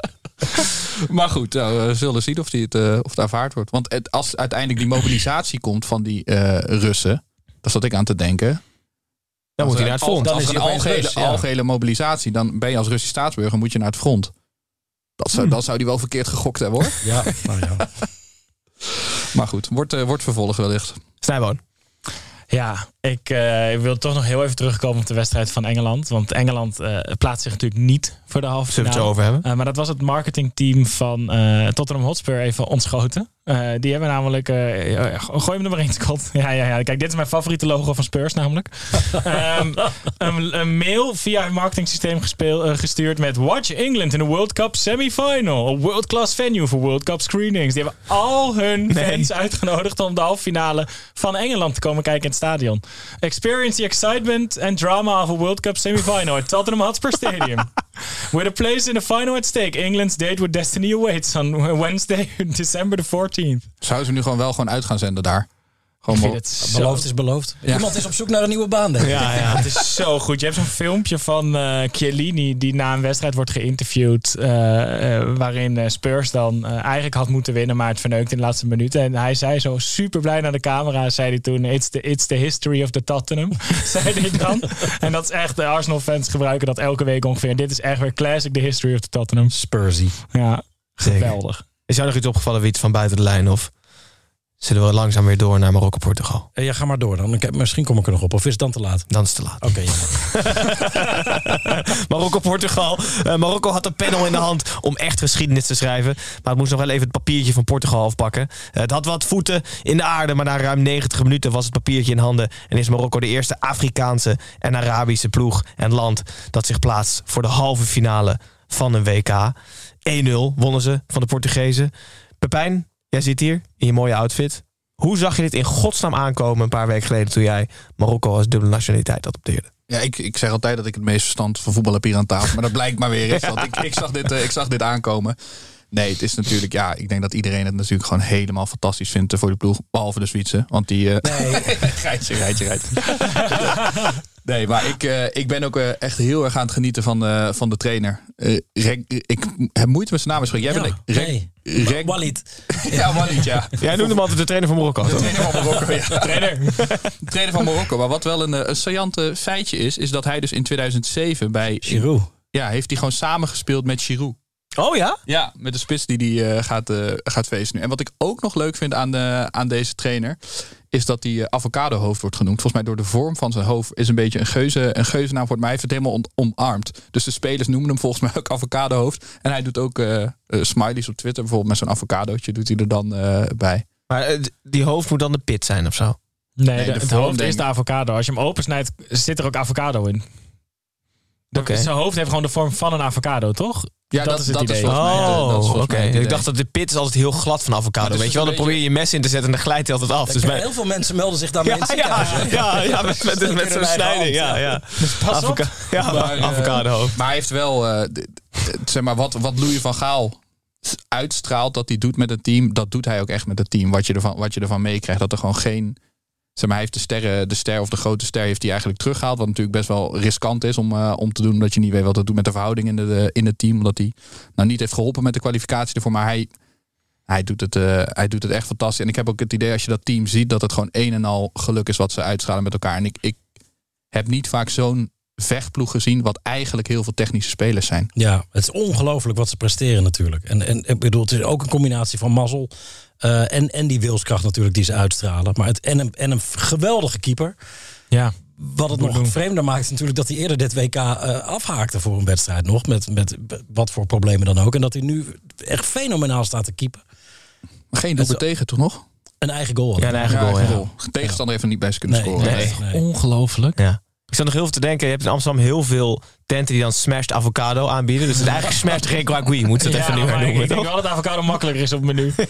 Maar goed, nou, we zullen zien of, die het, uh, of het aanvaard wordt. Want het, als uiteindelijk die mobilisatie komt van die uh, Russen, daar zat ik aan te denken. Dan moet hij naar het front. Als, als dan er is een hij algehele, Rus, ja. algehele mobilisatie, dan ben je als Russisch staatsburger, moet je naar het front. Dat zou, hmm. dat zou die wel verkeerd gegokt hebben, hoor. Ja, nou ja. Maar goed, wordt, uh, wordt vervolgd wellicht. Snijboon. Ja, ik, uh, ik wil toch nog heel even terugkomen op de wedstrijd van Engeland. Want Engeland uh, plaatst zich natuurlijk niet voor de halve finale. Zullen we het zo over hebben? Uh, maar dat was het marketingteam van uh, Tottenham Hotspur even ontschoten. Uh, die hebben namelijk... Uh, uh, gooi hem er maar in, Scott. Ja, ja, ja. Kijk, dit is mijn favoriete logo van Spurs namelijk. um, een, een mail via het marketingsysteem gespeel, uh, gestuurd met Watch England in a World Cup semifinal. A world-class venue for World Cup screenings. Die hebben al hun nee. fans uitgenodigd om de halve finale van Engeland te komen kijken in het stadion. Experience the excitement and drama of a World Cup semifinal at Tottenham Hotspur Stadium. With a place in the final at stake, England's date with destiny awaits on Wednesday, December the fourteenth. Zouden ze nu gewoon wel gewoon uit gaan zenden daar? Gewoon mo- zo... Beloofd is beloofd. Ja. Iemand is op zoek naar een nieuwe baan, denk ik. Ja, ja, het is zo goed. Je hebt zo'n filmpje van uh, Chiellini die na een wedstrijd wordt geïnterviewd. Uh, uh, waarin uh, Spurs dan uh, eigenlijk had moeten winnen, maar het verneukt in de laatste minuten. En hij zei zo super blij naar de camera, zei hij toen, it's the, it's the history of the Tottenham, zei hij dan. En dat is echt, de Arsenal fans gebruiken dat elke week ongeveer. En dit is echt weer classic, the history of the Tottenham. Spursy. Ja, geweldig. Is jou nog iets opgevallen, Wiets, van buiten de lijn? Of zullen we langzaam weer door naar Marokko-Portugal? Ja, ga maar door dan. Ik heb, misschien kom ik er nog op. Of is het dan te laat? Dan is het te laat. Oké, okay, Marokko-Portugal. Uh, Marokko had een panel in de hand om echt geschiedenis te schrijven. Maar het moest nog wel even het papiertje van Portugal afpakken. Uh, het had wat voeten in de aarde, maar na ruim negentig minuten was het papiertje in handen. En is Marokko de eerste Afrikaanse en Arabische ploeg en land dat zich plaatst voor de halve finale van een W K. één nul wonnen ze van de Portugezen. Pepijn, jij zit hier in je mooie outfit. Hoe zag je dit in godsnaam aankomen een paar weken geleden toen jij Marokko als dubbele nationaliteit adopteerde? Ja, ik, ik zeg altijd dat ik het meest verstand van voetbal heb hier aan tafel. Maar dat blijkt maar weer eens. Want ik, ik, zag dit, uh, ik zag dit aankomen. Nee, het is natuurlijk, ja, ik denk dat iedereen het natuurlijk gewoon helemaal fantastisch vindt voor de ploeg. Behalve de Zwitser. Want die... Uh... Nee, geitje, geitje, geitje. Nee, maar ik, uh, ik ben ook uh, echt heel erg aan het genieten van, uh, van de trainer. Uh, Reg, ik heb moeite met zijn naam spreken. Jij ja, bent Reg, nee. Reg, Walid. Ja, Walid, ja. Jij noemt hem altijd de trainer van Marokko. De trainer van Marokko, ja. Trainer. De trainer van Marokko. Maar wat wel een, een saillante feitje is, is dat hij dus in tweeduizend zeven bij... Giroud. Ja, heeft hij gewoon samengespeeld met Giroud. Oh ja? Ja, met de spits die die uh, gaat, uh, gaat feesten nu. En wat ik ook nog leuk vind aan, de, aan deze trainer... is dat hij uh, avocado-hoofd wordt genoemd. Volgens mij door de vorm van zijn hoofd is een beetje een geuze, een geuzennaam voor mij. Hij heeft het helemaal on- omarmd. Dus de spelers noemen hem volgens mij ook avocado-hoofd. En hij doet ook uh, uh, smileys op Twitter. Bijvoorbeeld met zo'n avocadootje doet hij er dan uh, bij. Maar uh, die hoofd moet dan de pit zijn of zo? Nee, Nee, de, de het vorm, hoofd denk is de ik. avocado. Als je hem opensnijdt, zit er ook avocado in. De- Oké. Zijn hoofd heeft gewoon de vorm van een avocado, toch? Ja, dat, dat- is het dat is idee. volgens mij- Oh, dat is volgens oké. mij het Ik idee. dacht dat de pit is altijd heel glad van avocado. Maar dus Weet je wel, dan het is een probeer je je mes in te zetten en dan glijdt hij altijd af. Dus bij... Heel veel mensen melden zich daarmee Ja, in het ja, ziekenhuis. ja, ja, met, met, met, met zo'n snijding. Ja, ja. Pas op. Avoca- ja, Maar, uh, avocado hoofd. Maar hij heeft wel, uh, d- d- zeg maar, wat, wat Louis van Gaal uitstraalt dat hij doet met het team, dat doet hij ook echt met het team. Wat je ervan, wat je ervan meekrijgt. Dat er gewoon geen, zeg maar, hij heeft de sterren, de ster of de grote ster heeft hij eigenlijk teruggehaald. Wat natuurlijk best wel riskant is om, uh, om te doen, omdat je niet weet wat het doet met de verhouding in, de, in het team. Omdat hij nou niet heeft geholpen met de kwalificatie ervoor, maar hij, hij, doet het, uh, hij doet het echt fantastisch. En ik heb ook het idee als je dat team ziet, dat het gewoon een en al geluk is wat ze uitstralen met elkaar. En ik, ik heb niet vaak zo'n vechtploeg gezien, wat eigenlijk heel veel technische spelers zijn. Ja, het is ongelooflijk wat ze presteren natuurlijk. En, en ik bedoel, het is ook een combinatie van mazzel uh, en, en die wilskracht natuurlijk die ze uitstralen. Maar het, en, een, en een geweldige keeper. Ja. Wat het nog doen. vreemder maakt is natuurlijk dat hij eerder dit W K uh, afhaakte voor een wedstrijd nog. Met, met wat voor problemen dan ook. En dat hij nu echt fenomenaal staat te keepen. Maar geen doelpunt tegen, toch nog? Een eigen goal. Ja, een eigen goal, ja. Tegenstander heeft er niet bij ze kunnen Nee, scoren. nee, nee. Ongelooflijk. Ja. Ik zat nog heel veel te denken. Je hebt in Amsterdam heel veel tenten die dan smashed avocado aanbieden. Dus het is eigenlijk smashed requagui. Moet het Ja, even nu maar hernoemen. ik denk toch? wel dat avocado makkelijker is op het menu.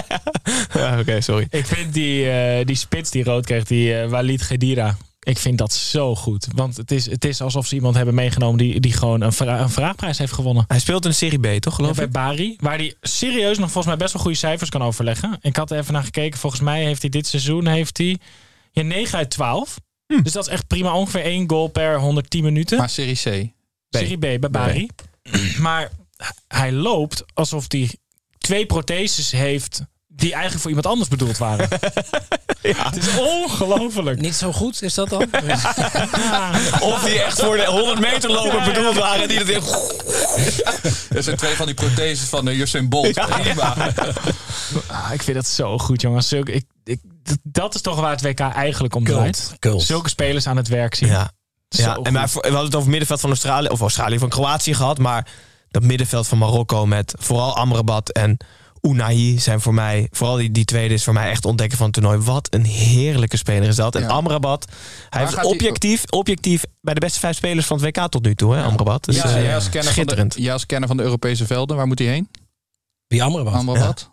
Ja, oké, okay, sorry. Ik vind die, uh, die spits die rood kreeg, die uh, Walid Khedira. Ik vind dat zo goed. Want het is, het is alsof ze iemand hebben meegenomen die, die gewoon een, vra- een vraagprijs heeft gewonnen. Hij speelt in de Serie B, toch, geloof ja, ik? bij Bari. Waar hij serieus nog volgens mij best wel goede cijfers kan overleggen. Ik had er even naar gekeken. Volgens mij heeft hij dit seizoen heeft hij, ja, negen uit twaalf. Hm. Dus dat is echt prima. Ongeveer één goal per honderdtien minuten. Maar Serie C? Serie B bij Bari. Maar hij loopt alsof hij twee protheses heeft die eigenlijk voor iemand anders bedoeld waren. Ja. Het is ongelooflijk. Niet zo goed, is dat dan? Of die echt voor de honderd meter loper ja, bedoeld waren. Die dat in... Er zijn twee van die protheses van uh, Usain Bolt. Ja, ja. Ah, ik vind dat zo goed, jongens. Zulke, ik, ik, dat is toch waar het W K eigenlijk om draait. Zulke spelers aan het werk zien. Ja. Ja, en maar, we hadden het over middenveld van Australië, of Australië van Kroatië gehad. Maar dat middenveld van Marokko met vooral Amrabat en Unai zijn voor mij, vooral die, die tweede is voor mij echt ontdekken van het toernooi. Wat een heerlijke speler is dat. En ja. Amrabat, hij Waar heeft objectief, die... objectief bij de beste vijf spelers van het W K tot nu toe, hè, Amrabat. Dus, ja, uh, jij als schitterend. Jij als kenner van de Europese velden, waar moet hij heen? Wie Amrabat? Amrabat?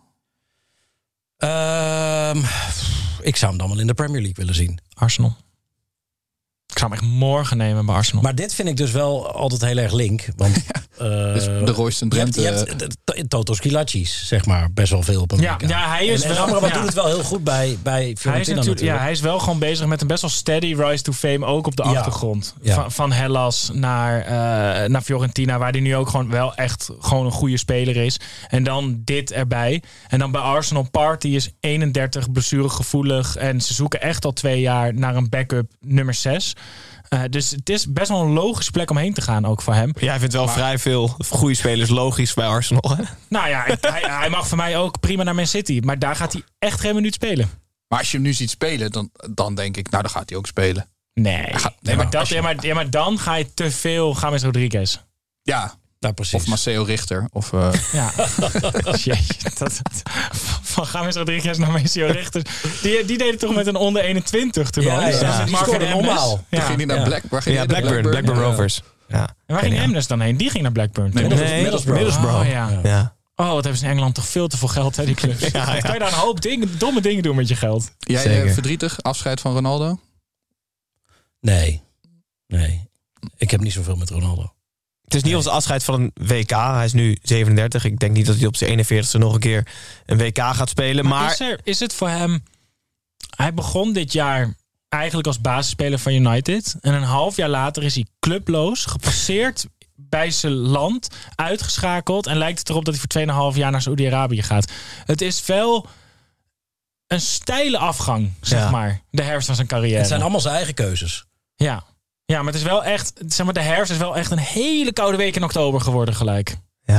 Ja. Uh, ik zou hem dan wel in de Premier League willen zien. Arsenal. Ik zou hem echt morgen nemen bij Arsenal. Maar dit vind ik dus wel altijd heel erg link. Want uh, dus de Royston Drenthe. Je hebt, je hebt Toto Skilacci's, zeg maar, best wel veel op een ja, W K. Ja, hij is en, en wel, Amrabat ja. doet het wel heel goed bij, bij Fiorentina hij is natuurlijk. natuurlijk. Ja, hij is wel gewoon bezig met een best wel steady rise to fame, ook op de ja. achtergrond. Ja. Van, van Hellas naar, uh, naar Fiorentina, waar hij nu ook gewoon wel echt gewoon een goede speler is. En dan dit erbij. En dan bij Arsenal, Partey is eenendertig, blessuregevoelig. En ze zoeken echt al twee jaar naar een backup nummer zes. Uh, dus het is best wel een logische plek om heen te gaan ook voor hem. Ja, hij vindt wel maar, vrij veel goede spelers logisch bij Arsenal. Hè? Nou ja, ik, hij, hij mag voor mij ook prima naar Man City. Maar daar gaat hij echt geen minuut spelen. Maar als je hem nu ziet spelen, dan, dan denk ik, nou dan gaat hij ook spelen. Nee, gaat, nee maar, dat, je... ja, maar, ja, maar dan ga je te veel gaan met Rodriguez. Ja, nou, precies. Of Maceo Richter. Of, uh... Ja, Jeetje, dat, van James Rodriguez naar Maceo Richter. Die, die deden toch met een onder eenentwintig toen ja, al. Ja, ja. Die scoorde normaal. Ja. Toen ging hij naar ja. Black, waar ging ja, hij Blackburn, Blackburn, Blackburn ja. Rovers. Ja. En waar ging Emnes dan heen? Die ging naar Blackburn. Nee, nee, Middlesbrough. Middlesbrough. Oh, ja. Ja. Oh, wat hebben ze in Engeland toch veel te veel geld, hè, die clubs. ja, ja. Kan je daar een hoop dingen, domme dingen doen met je geld. Jij uh, verdrietig, afscheid van Ronaldo? Nee. Nee. Ik heb niet zoveel met Ronaldo. Het is niet ons afscheid van een W K. Hij is nu zevenendertig. Ik denk niet dat hij op zijn eenenveertigste nog een keer een W K gaat spelen. Maar, maar... Is, er, is het voor hem... Hij begon dit jaar eigenlijk als basisspeler van United. En een half jaar later is hij clubloos, gepasseerd bij zijn land, uitgeschakeld. En lijkt het erop dat hij voor twee en een half jaar naar Saoedi-Arabië gaat. Het is wel een steile afgang, zeg ja. maar. De herfst van zijn carrière. Het zijn allemaal zijn eigen keuzes. Ja. Ja, maar het is wel echt, zeg maar, de herfst is wel echt een hele koude week in oktober geworden gelijk. Ja.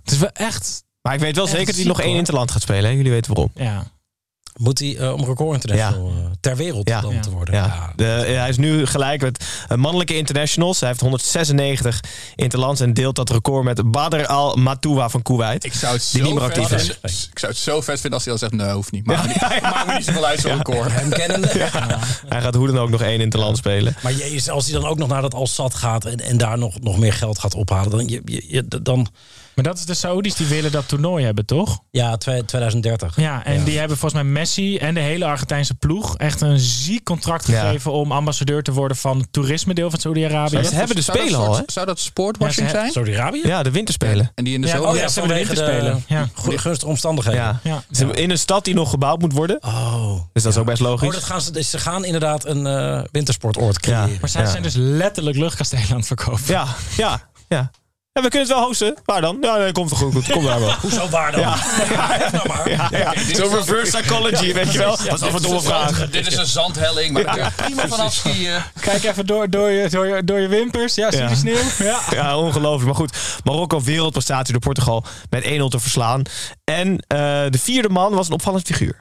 Het is wel echt... Maar ik weet wel echt zeker dat hij ziek, nog één hoor. interland gaat spelen. Hè? Jullie weten waarom. Ja. Moet hij uh, om record international uh, ter wereld Ja. dan Ja. te worden? Ja. Ja. De, hij is nu gelijk met uh, mannelijke internationals. Hij heeft honderdzesennegentig interlands en deelt dat record met Badr Al Matoua van Kuwait. Ik zou het die zo niet meer vet actief is. vinden. Ik zou het zo vet vinden als hij dan zegt, nee, hoeft niet. Maakt me niet, maakt me niet zoveel uit zo'n record. Hem kennende. Ja. Hij gaat hoe dan ook nog één interland spelen. Maar jezus, als hij dan ook nog naar dat Al-Sad gaat en, en daar nog, nog meer geld gaat ophalen, dan... Je, je, je, dan Maar dat is de Saoedi's die willen dat toernooi hebben, toch? ja, twintig dertig. Ja, en Ja. die hebben volgens mij Messi en de hele Argentijnse ploeg echt een ziek contract Ja. gegeven om ambassadeur te worden van het toerisme-deel van Saoedi-Arabië. Ze hebben de Zou dat spelen soort- al, hè? Zou dat sportwashing Ja, ze- zijn? Saudi-Arabië? Ja, de winterspelen. En die in de Ja, zomer? oh ja, ze hebben de winterspelen. Ja. Goede gunstige omstandigheden. Ja. Ja. Ze hebben in een stad die nog gebouwd moet worden. Oh. Dus dat is ook best logisch. Oh, dat gaan ze, dus ze gaan inderdaad een uh, wintersportoord creëren. Ja. Maar zij Ja. zijn dus letterlijk luchtkastelen aan het verkopen. Ja, ja, ja. Ja, we kunnen het wel hosten. Waar dan? Ja, nee, komt wel goed. goed. Kom daar wel. Hoezo waar dan? Ja. Ja, nou maar. Ja, ja. Zo'n reverse psychology, weet je wel. Dat is af en toe een vraag. Dit is een zandhelling, maar daar kun je prima vanaf skiën. Kijk even door, door, je, door, je, door je wimpers. Ja, zie je Ja. de sneeuw? Ja. Ja, ongelooflijk. Maar goed, Marokko wereldprestatie door Portugal met één nul te verslaan. En uh, de vierde man was een opvallend figuur.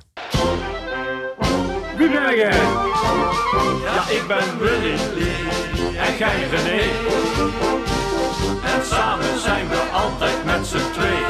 Wie ben jij? Ja, ik ben Willy Lee en jij René. En samen zijn we altijd met z'n tweeën.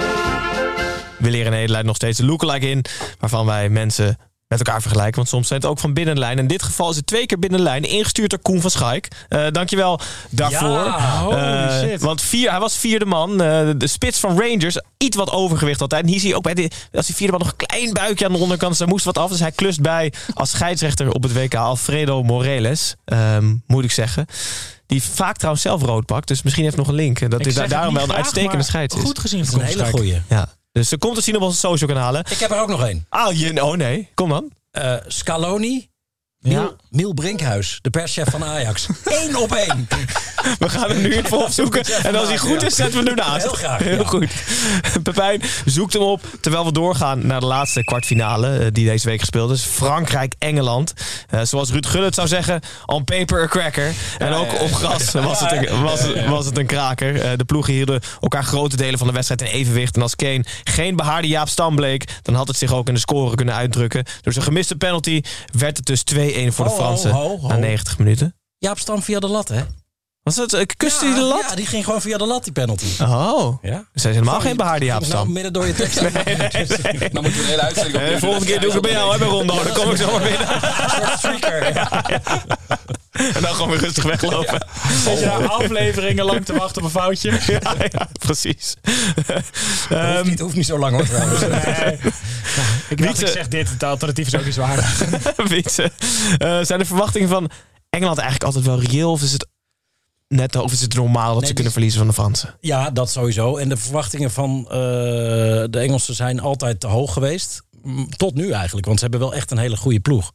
We leren in Nederland nog steeds een lookalike in, waarvan wij mensen met elkaar vergelijken. Want soms zijn het ook van binnen de lijn. In dit geval is het twee keer binnen de lijn. Ingestuurd door Koen van Schaik. Uh, dankjewel daarvoor. Ja, holy Uh, shit. Want vier, hij was vierde man. Uh, de, de spits van Rangers. Iets wat overgewicht altijd. En hier zie je ook bij die, als die vierde man nog een klein buikje aan de onderkant. Dus daar moest wat af. Dus hij klust bij als scheidsrechter op het W K. Alfredo Moreles. Um, moet ik zeggen. Die vaak trouwens zelf rood pakt. Dus misschien heeft nog een link. Dat Ik is zeg het daarom niet wel een graag, uitstekende maar scheids is. Goed gezien Dat is van een hele Koen Schaik. goeie. Ja. Dus er komt te zien op onze social kanalen. Ik heb er ook nog één. Ah, je, oh nee. Kom dan. Uh, Scaloni, Ja. Miel, Miel Brinkhuis, de perschef van Ajax. Eén op één. We gaan hem nu even opzoeken. En als hij goed is, zetten we hem ernaast. Heel graag, Heel ja. goed. Pepijn zoekt hem op. Terwijl we doorgaan naar de laatste kwartfinale uh, die deze week gespeeld is. Frankrijk-Engeland. Uh, zoals Ruud Gullit zou zeggen, on paper a cracker. En ook op gras was het een, was, was het een kraker. Uh, de ploegen hielden elkaar grote delen van de wedstrijd in evenwicht. En als Kane geen behaarde Jaap Stam bleek, dan had het zich ook in de score kunnen uitdrukken. Door zijn gemiste penalty werd het dus twee-één voor de Ho, Fransen ho, ho, ho. na negentig minuten. Jaap Stam via de lat, hè? Was het? Uh, kuste hij de lat? Ja, die ging gewoon via de lat, die penalty. Oh. Ja? Dus hij is helemaal geen behaarde Jaap Ging nou Stam. midden door je tekst. Dan moeten we een hele uitzending op De volgende keer doe ik het bij jou, hè, bij Rondo. Dan kom ik zo maar binnen. Een soort streaker. Ja. En dan gewoon weer rustig weglopen. Zit je daar afleveringen lang te wachten op een foutje? Ja, ja, precies. Hoeft, niet, hoeft niet zo lang hoor trouwens. Nee. Nou, ik dacht, Wietse. ik zeg dit. Het alternatief is ook niet zwaar. Wietse. Uh, zijn de verwachtingen van Engeland eigenlijk altijd wel reëel? Of is het net of is het normaal dat Nee, ze die- kunnen verliezen van de Fransen? Ja, dat sowieso. En de verwachtingen van uh, de Engelsen zijn altijd te hoog geweest. M, Tot nu eigenlijk, want ze hebben wel echt een hele goede ploeg.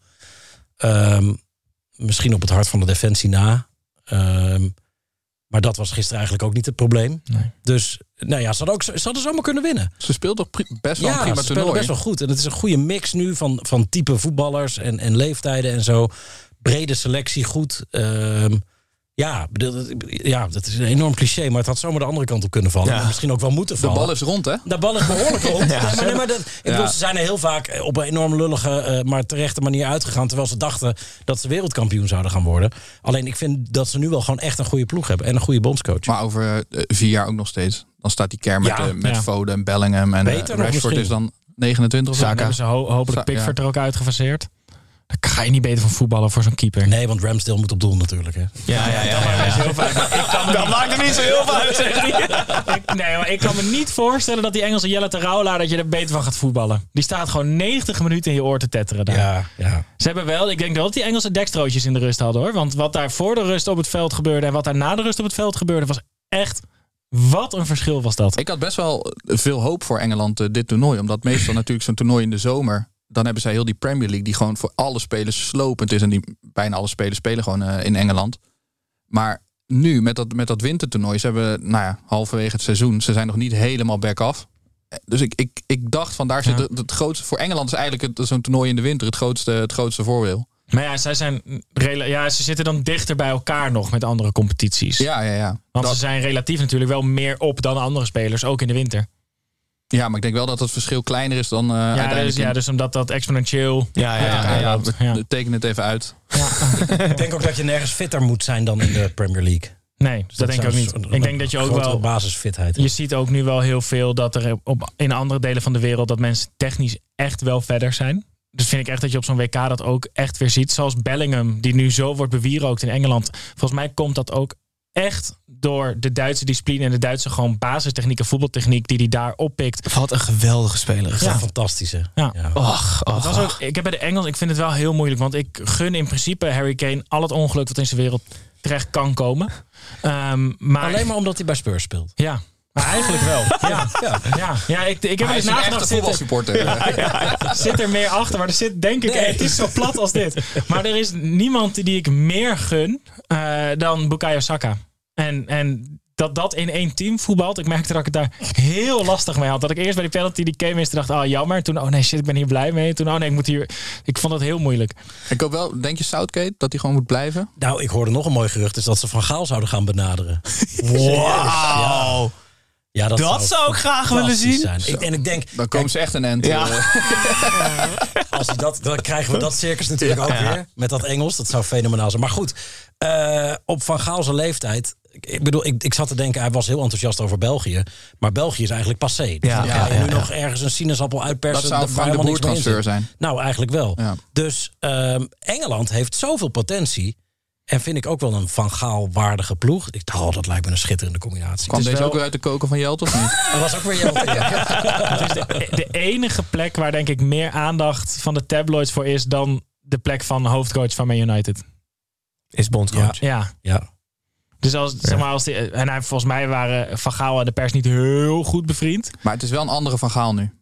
Um, misschien op het hart van de defensie na. Um, maar dat was gisteren eigenlijk ook niet het probleem. Nee. Dus nou ja, ze hadden, ook, ze hadden zomaar kunnen winnen. Ze speelt toch pri- best wel een Ja, prima ze spelen toernooi. best wel goed. En het is een goede mix nu van, van type voetballers en, en leeftijden en zo. Brede selectie, goed. Um, ja, bedoel, dat- ja, dat is een enorm cliché, maar het had zomaar de andere kant op kunnen vallen. Ja. En misschien ook wel moeten De vallen. bal is rond, hè? De bal is behoorlijk rond. Ja, maar, nee, maar dat, ik Ja. bedoel, ze zijn er heel vaak op een enorm lullige, uh, maar terechte manier uitgegaan. Terwijl ze dachten dat ze wereldkampioen zouden gaan worden. Alleen ik vind dat ze nu wel gewoon echt een goede ploeg hebben. En een goede bondscoach. Maar over uh, vier jaar ook nog steeds. Dan staat die kern met, Ja, uh, met ja. Foden en Bellingham. En uh, Beter nog Rashford misschien. is dan negenentwintig of zo. Saka. Hebben ze ho- hopelijk Sa- Pickford er ook uitgefaseerd. Dan ga je niet beter van voetballen voor zo'n keeper. Nee, want Ramsdale moet op doel natuurlijk. Hè. Ja, ja, ja. ja, Dat is heel fijn. Maar ik kan me Dat maakt er niet zo heel veel uit, zegt hij. Ik, nee, maar ik kan me niet voorstellen dat die Engelse Jelle Terouwelaar dat je er beter van gaat voetballen. Die staat gewoon negentig minuten in je oor te tetteren daar. Ja, ja. Ze hebben wel, ik denk wel dat die Engelse dekstrootjes in de rust hadden hoor. Want wat daar voor de rust op het veld gebeurde en wat daar na de rust op het veld gebeurde, was echt, wat een verschil was dat. Ik had best wel veel hoop voor Engeland uh, dit toernooi. Omdat meestal natuurlijk zo'n toernooi in de zomer. Dan hebben zij heel die Premier League die gewoon voor alle spelers slopend is. En die bijna alle spelers spelen gewoon uh, in Engeland. Maar nu met dat, met dat wintertoernooi. Ze hebben nou ja, halverwege het seizoen. Ze zijn nog niet helemaal back-off. Dus ik, ik, ik dacht van daar zit Ja. het, het grootste. Voor Engeland is eigenlijk het, zo'n toernooi in de winter het grootste, het grootste voordeel. Maar ja, zij zijn rela- ja, ze zitten dan dichter bij elkaar nog met andere competities. Ja, ja, ja. Want Dat- ze zijn relatief natuurlijk wel meer op dan andere spelers, ook in de winter. Ja, maar ik denk wel dat het verschil kleiner is dan uh, ja, uiteindelijk. dus, ja, dus omdat dat exponentieel... Ja, ja, ja, Ja, ja, ja, we ja. we tekenen het even uit. Ik denk ook dat je nergens fitter moet zijn dan in de Premier League. Nee, dat, dat denk ik ook niet. Een, ik denk dat je ook wel... basisfitheid. Je ziet ook nu wel heel veel dat er op, in andere delen van de wereld... dat mensen technisch echt wel verder zijn. Dus vind ik echt dat je op zo'n W K dat ook echt weer ziet. Zoals Bellingham, die nu zo wordt bewierookt in Engeland. Volgens mij komt dat ook echt door de Duitse discipline... en de Duitse gewoon basistechniek en voetbaltechniek... die hij daar oppikt. Wat een geweldige speler is. Ja, dat. fantastische. Ja. Ja. Och, och, Het was ook, och. ik heb bij de Engels, ik vind het wel heel moeilijk. Want ik gun in principe Harry Kane al het ongeluk... wat in zijn wereld terecht kan komen. Um, maar, Alleen maar omdat hij bij Spurs speelt. Ja. Maar eigenlijk wel. Ja, Ja. ja. ja ik, ik heb Hij eens is een nagedacht. echte Zit er, voetbalsupporter. ja, ja, zit er meer achter, maar er zit denk ik. Nee. Het is zo plat als dit. Maar er is niemand die ik meer gun uh, dan Bukayo Saka. En, en dat dat in één team voetbalt. Ik merkte dat ik het daar heel lastig mee had. Dat ik eerst bij die penalty die came is, dacht, oh jammer. Toen, oh nee, shit, ik ben hier blij mee. Toen, oh nee, ik moet hier. Ik vond dat heel moeilijk. Ik hoop wel, denk je Southgate dat hij gewoon moet blijven? Nou, ik hoorde nog een mooi gerucht. Is dat ze Van Gaal zouden gaan benaderen. Wauw. Ja, dat, Dat zou ik graag willen fantastisch zien. zijn. Ik, en ik denk, Dan komen ze echt een end. Ja. uh, als hij dat, dan krijgen we dat circus natuurlijk ook Ja. weer. Met dat Engels. Dat zou fenomenaal zijn. Maar goed, uh, op Van Gaal's leeftijd. Ik bedoel, ik, ik zat te denken, hij was heel enthousiast over België. Maar België is eigenlijk passé. Dus Ja, dan ja, ga je ja, nu ja. nog ergens een sinaasappel uitpersen. Dat zou een waar Frank de helemaal Boer niks mee in transfer zit. zijn. Nou, eigenlijk wel. Ja. Dus um, Engeland heeft zoveel potentie. En vind ik ook wel een Van Gaal waardige ploeg. Ik dacht, oh, dat lijkt me een schitterende combinatie. Kwam Het is deze wel- ook weer uit de koken van Jelte of niet? Dat was ook weer Jelte, ja. Het is de, de enige plek waar denk ik meer aandacht van de tabloids voor is dan de plek van hoofdcoach van Man United. Is bondscoach. Ja. Ja. Dus als, zeg maar, als die, en hij, volgens mij waren Van Gaal en de pers niet heel goed bevriend. Maar het is wel een andere Van Gaal nu.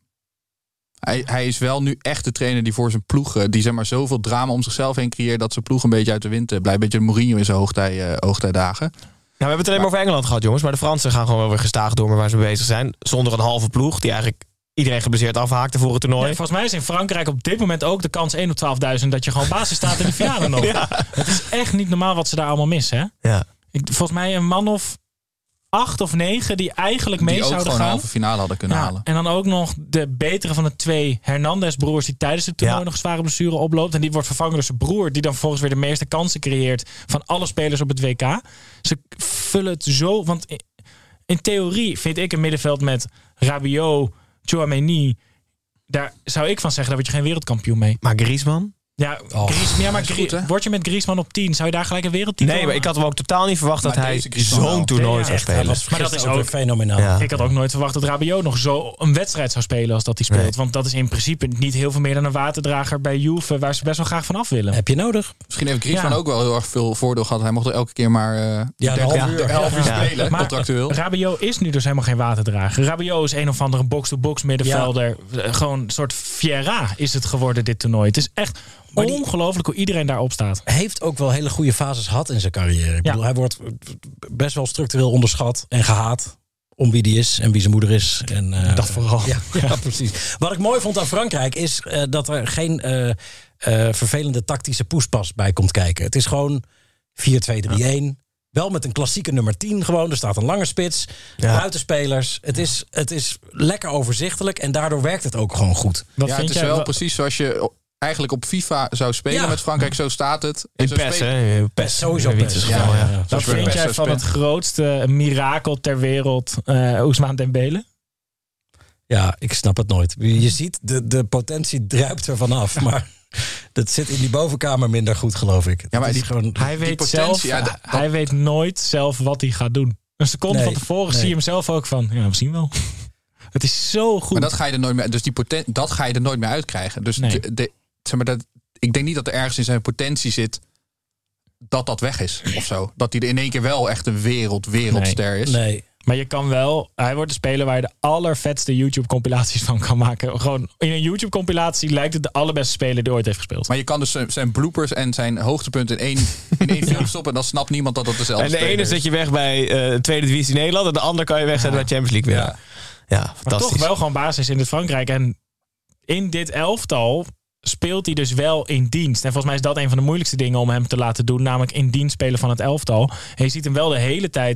Hij, hij is wel nu echt de trainer die voor zijn ploeg... die zeg maar zoveel drama om zichzelf heen creëert... dat zijn ploeg een beetje uit de wind blijft. Een beetje de Mourinho in zijn hoogtij, uh, hoogtijdagen. Nou, we hebben het alleen maar over Engeland gehad, jongens. Maar de Fransen gaan gewoon wel weer gestaag door met waar ze mee bezig zijn. Zonder een halve ploeg die eigenlijk iedereen geblesseerd afhaakte voor het toernooi. Ja, volgens mij is in Frankrijk op dit moment ook de kans één op twaalfduizend... dat je gewoon basis staat in de finale nog. Ja. Het is echt niet normaal wat ze daar allemaal missen. Hè? Ja. Ik, volgens mij een man of acht of negen die eigenlijk mee Die ook zouden gewoon een gaan. halve finale hadden kunnen Ja, halen. en dan ook nog de betere van de twee Hernandez-broers... die tijdens het toernooi Ja. nog een zware blessure oploopt. En die wordt vervangen door zijn broer... die dan vervolgens weer de meeste kansen creëert... van alle spelers op het W K. Ze vullen het zo... Want in, in theorie vind ik een middenveld met Rabiot, Tchouaméni... daar zou ik van zeggen, daar word je geen wereldkampioen mee. Maar Griezmann? Ja, Oh, Gries, ja maar is Grie- goed, hè? word je met Griezmann op tien... zou je daar gelijk een wereldtitel... Nee, maar ik had hem ook totaal niet verwacht dat Maar hij deze Griezmann wel. zo'n toernooi Ja, zou echt, Hij spelen. was Maar dat gisteren is ook ook- weer fenomenaal. Ja. Ik had ook nooit verwacht dat Rabiot nog zo een wedstrijd zou spelen als dat hij speelt. Nee. Want dat is in principe niet heel veel meer dan een waterdrager bij Juve... waar ze best wel graag van af willen. Heb je nodig? Misschien heeft Griezmann Ja. ook wel heel erg veel voordeel gehad. Hij mocht er elke keer maar uh, Ja, een dertig half uur. elf uur Ja. spelen, Maar contractueel. Rabiot is nu dus helemaal geen waterdrager. Rabiot is een of andere box-to-box middenvelder. Eh, Gewoon een soort Vieira is het geworden dit toernooi. Het is echt Maar die- ongelooflijk hoe iedereen daarop staat. Heeft ook wel hele goede fases gehad in zijn carrière. Ik bedoel, hij wordt best wel structureel onderschat en gehaat. Om wie die is en wie zijn moeder is. En, uh, Dat vooral. Ja, ja, precies. Wat ik mooi vond aan Frankrijk is uh, dat er geen uh, uh, vervelende tactische poespas bij komt kijken. Het is gewoon vier twee drie een. Wel met een klassieke nummer tien gewoon. Er staat een lange spits. Ja. Buitenspelers. Het is, het is lekker overzichtelijk. En daardoor werkt het ook gewoon goed. Wat Ja, vind het is jij, wel wa- precies zoals je eigenlijk op FIFA zou spelen Ja. met Frankrijk. Zo staat het. In Zo PES, spelen- hè? PES. Sowieso Wie PES. is het Ja, gewoon, ja, ja. ja. Wat Zoals we vind best jij zo van spelen. het grootste mirakel ter wereld, uh, Ousmane Dembele? Ja, ik snap het nooit. Je ziet, de, de potentie druipt er vanaf. Maar dat zit in die bovenkamer minder goed, geloof ik. Ja, maar Het is die- gewoon... Hij weet, potentie, zelf, ja, dat- hij weet nooit zelf wat hij gaat doen. Een seconde Nee, van tevoren nee. zie je hem zelf ook van... Ja, we zien wel. Het is zo goed. Maar dat ga je er nooit meer. Dus die poten, dat ga je er nooit meer uitkrijgen. Dus Nee. de, de- zeg maar dat, ik denk niet dat er ergens in zijn potentie zit dat dat weg is of zo. Dat hij er in één keer wel echt een wereld wereldster is. Nee. Maar je kan wel... Hij wordt een speler waar je de allervetste YouTube-compilaties van kan maken. Gewoon in een YouTube-compilatie lijkt het de allerbeste speler die ooit heeft gespeeld. Maar je kan dus zijn, zijn bloopers en zijn hoogtepunten in één, in één film stoppen. En dan snapt niemand dat dat dezelfde En de speler ene is. zet je weg bij uh, Tweede Divisie Nederland. En de ander kan je wegzetten bij Champions League weer. Ja. Ja, Maar fantastisch. toch wel gewoon basis in het Frankrijk. En in dit elftal speelt hij dus wel in dienst. En volgens mij is dat een van de moeilijkste dingen om hem te laten doen. Namelijk in dienst spelen van het elftal. En je ziet hem wel de hele tijd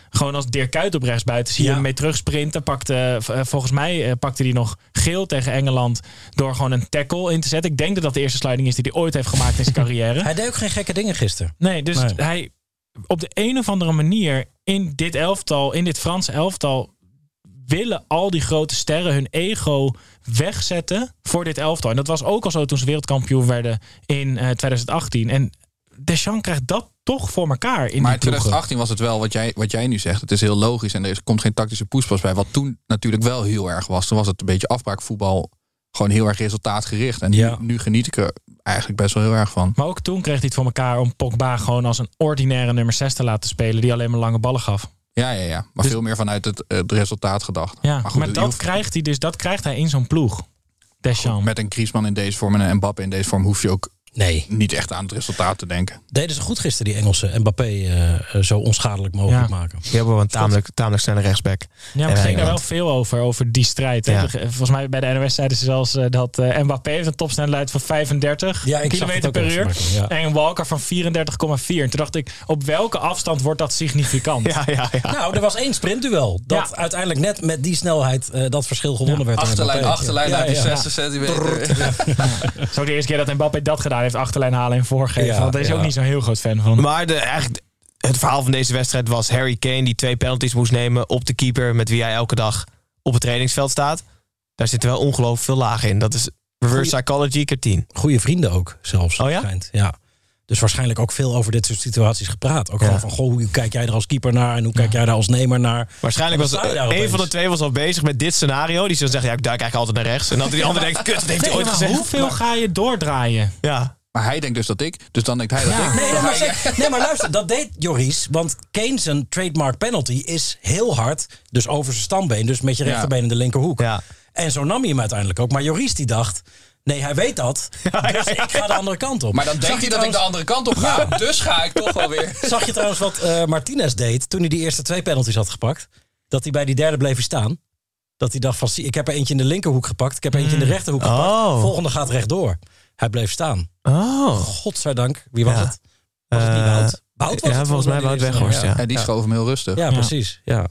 Gewoon als Dirk Kuyt op rechtsbuiten zie je Ja. hem mee terugsprinten. Pakte, uh, volgens mij uh, pakte hij nog geel tegen Engeland door gewoon een tackle in te zetten. Ik denk dat dat de eerste sliding is die hij ooit heeft gemaakt in zijn carrière. Hij deed ook geen gekke dingen gisteren. Nee, dus Nee. hij op de een of andere manier in dit elftal, in dit Franse elftal, willen al die grote sterren hun ego wegzetten voor dit elftal. En dat was ook al zo toen ze wereldkampioen werden in uh, twintig achttien. En Deschamps krijgt dat toch voor elkaar in Maar die in twintig achttien was het wel wat jij, wat jij nu zegt. Het is heel logisch en er komt geen tactische poespas bij. Wat toen natuurlijk wel heel erg was. Toen was het een beetje afbraakvoetbal. Gewoon heel erg resultaatgericht. En Ja. nu, nu geniet ik er eigenlijk best wel heel erg van. Maar ook toen kreeg hij het voor elkaar om Pogba gewoon als een ordinaire nummer zes te laten spelen. Die alleen maar lange ballen gaf. Ja, ja, ja. Maar Dus- veel meer vanuit het, het resultaat gedacht. Ja, maar maar, goed, die dat hoeft- krijgt hij dus dat krijgt hij in zo'n ploeg. Deschamps. met een Griezmann in deze vorm en een Mbappé in deze vorm hoef je ook Nee. niet echt aan het resultaat te denken. Deden ze goed gisteren, die Engelsen. Mbappé uh, uh, zo onschadelijk mogelijk Ja. maken. Die hebben wel een tamelijk, tamelijk snelle rechtsback. Ja, maar En het ging daar wel Engeland. veel over, over die strijd. Hè? Ja. De- Volgens mij bij de N O S zeiden ze zelfs uh, dat uh, Mbappé heeft een topsnelheid van vijfendertig Ja, ik zag kilometer het ook per ergens uur. maken, ja. En Walker van vierendertig komma vier. En toen dacht ik, op welke afstand wordt dat significant? Ja, ja, ja. Nou, er was één sprintduel. Dat Ja. uiteindelijk net met die snelheid uh, dat verschil gewonnen werd. aan Achterlijn, Mbappé. achterlijn Ja, uit die ja. zestig centimeter. Het is ook de eerste keer dat Mbappé dat gedaan heeft, achterlijn halen en voorgeven. Ja, want daar is ja. ook niet zo'n heel groot fan van. Maar de, eigenlijk, het verhaal van deze wedstrijd was Harry Kane die twee penalties moest nemen op de keeper met wie hij elke dag op het trainingsveld staat. Daar zitten wel ongelooflijk veel lagen in. Dat is reverse psychology keer tien. Goede vrienden ook zelfs. Oh ja? Schijnt. Ja. Dus waarschijnlijk ook veel over dit soort situaties gepraat. Ook Ja. gewoon van, goh, hoe kijk jij er als keeper naar en hoe kijk jij daar als nemer naar? Waarschijnlijk was Dan sta je daar een opeens. van de twee was al bezig met dit scenario. Die zou zeggen, ja, ik duik eigenlijk altijd naar rechts. En dan die andere denkt, kut, wat heeft hij Nee, ooit maar gezegd? hoeveel ga je doordraaien? Ja. Maar hij denkt dus dat ik, dus dan denkt hij dat Ja. ik. Nee, nee, maar, zeg- nee, maar luister, dat deed Joris. Want Kane zijn trademark penalty is heel hard. Dus over zijn stambeen, dus met je Ja. rechterbeen in de linkerhoek. Ja. En zo nam hij hem uiteindelijk ook. Maar Joris die dacht, nee, hij weet dat. Dus ik ga de andere kant op. Maar dan Zag denkt je hij dat ik de trouwens- andere kant op ga. Dus ga ik toch wel weer. Zag je trouwens wat uh, Martinez deed toen hij die eerste twee penalties had gepakt? Dat hij bij die derde bleef staan. Dat hij dacht van, zie, ik heb er eentje in de linkerhoek gepakt. Ik heb er eentje in de rechterhoek gepakt. Oh. Volgende gaat rechtdoor. Hij bleef staan. Oh. Godzijdank. Wie was Ja. het? Was het niet Eh, Wout? Wout was ja, het volgens mij die Wout eerste- Weghorst, ja. En die schoof hem heel rustig. Ja, Ja. precies. Ja.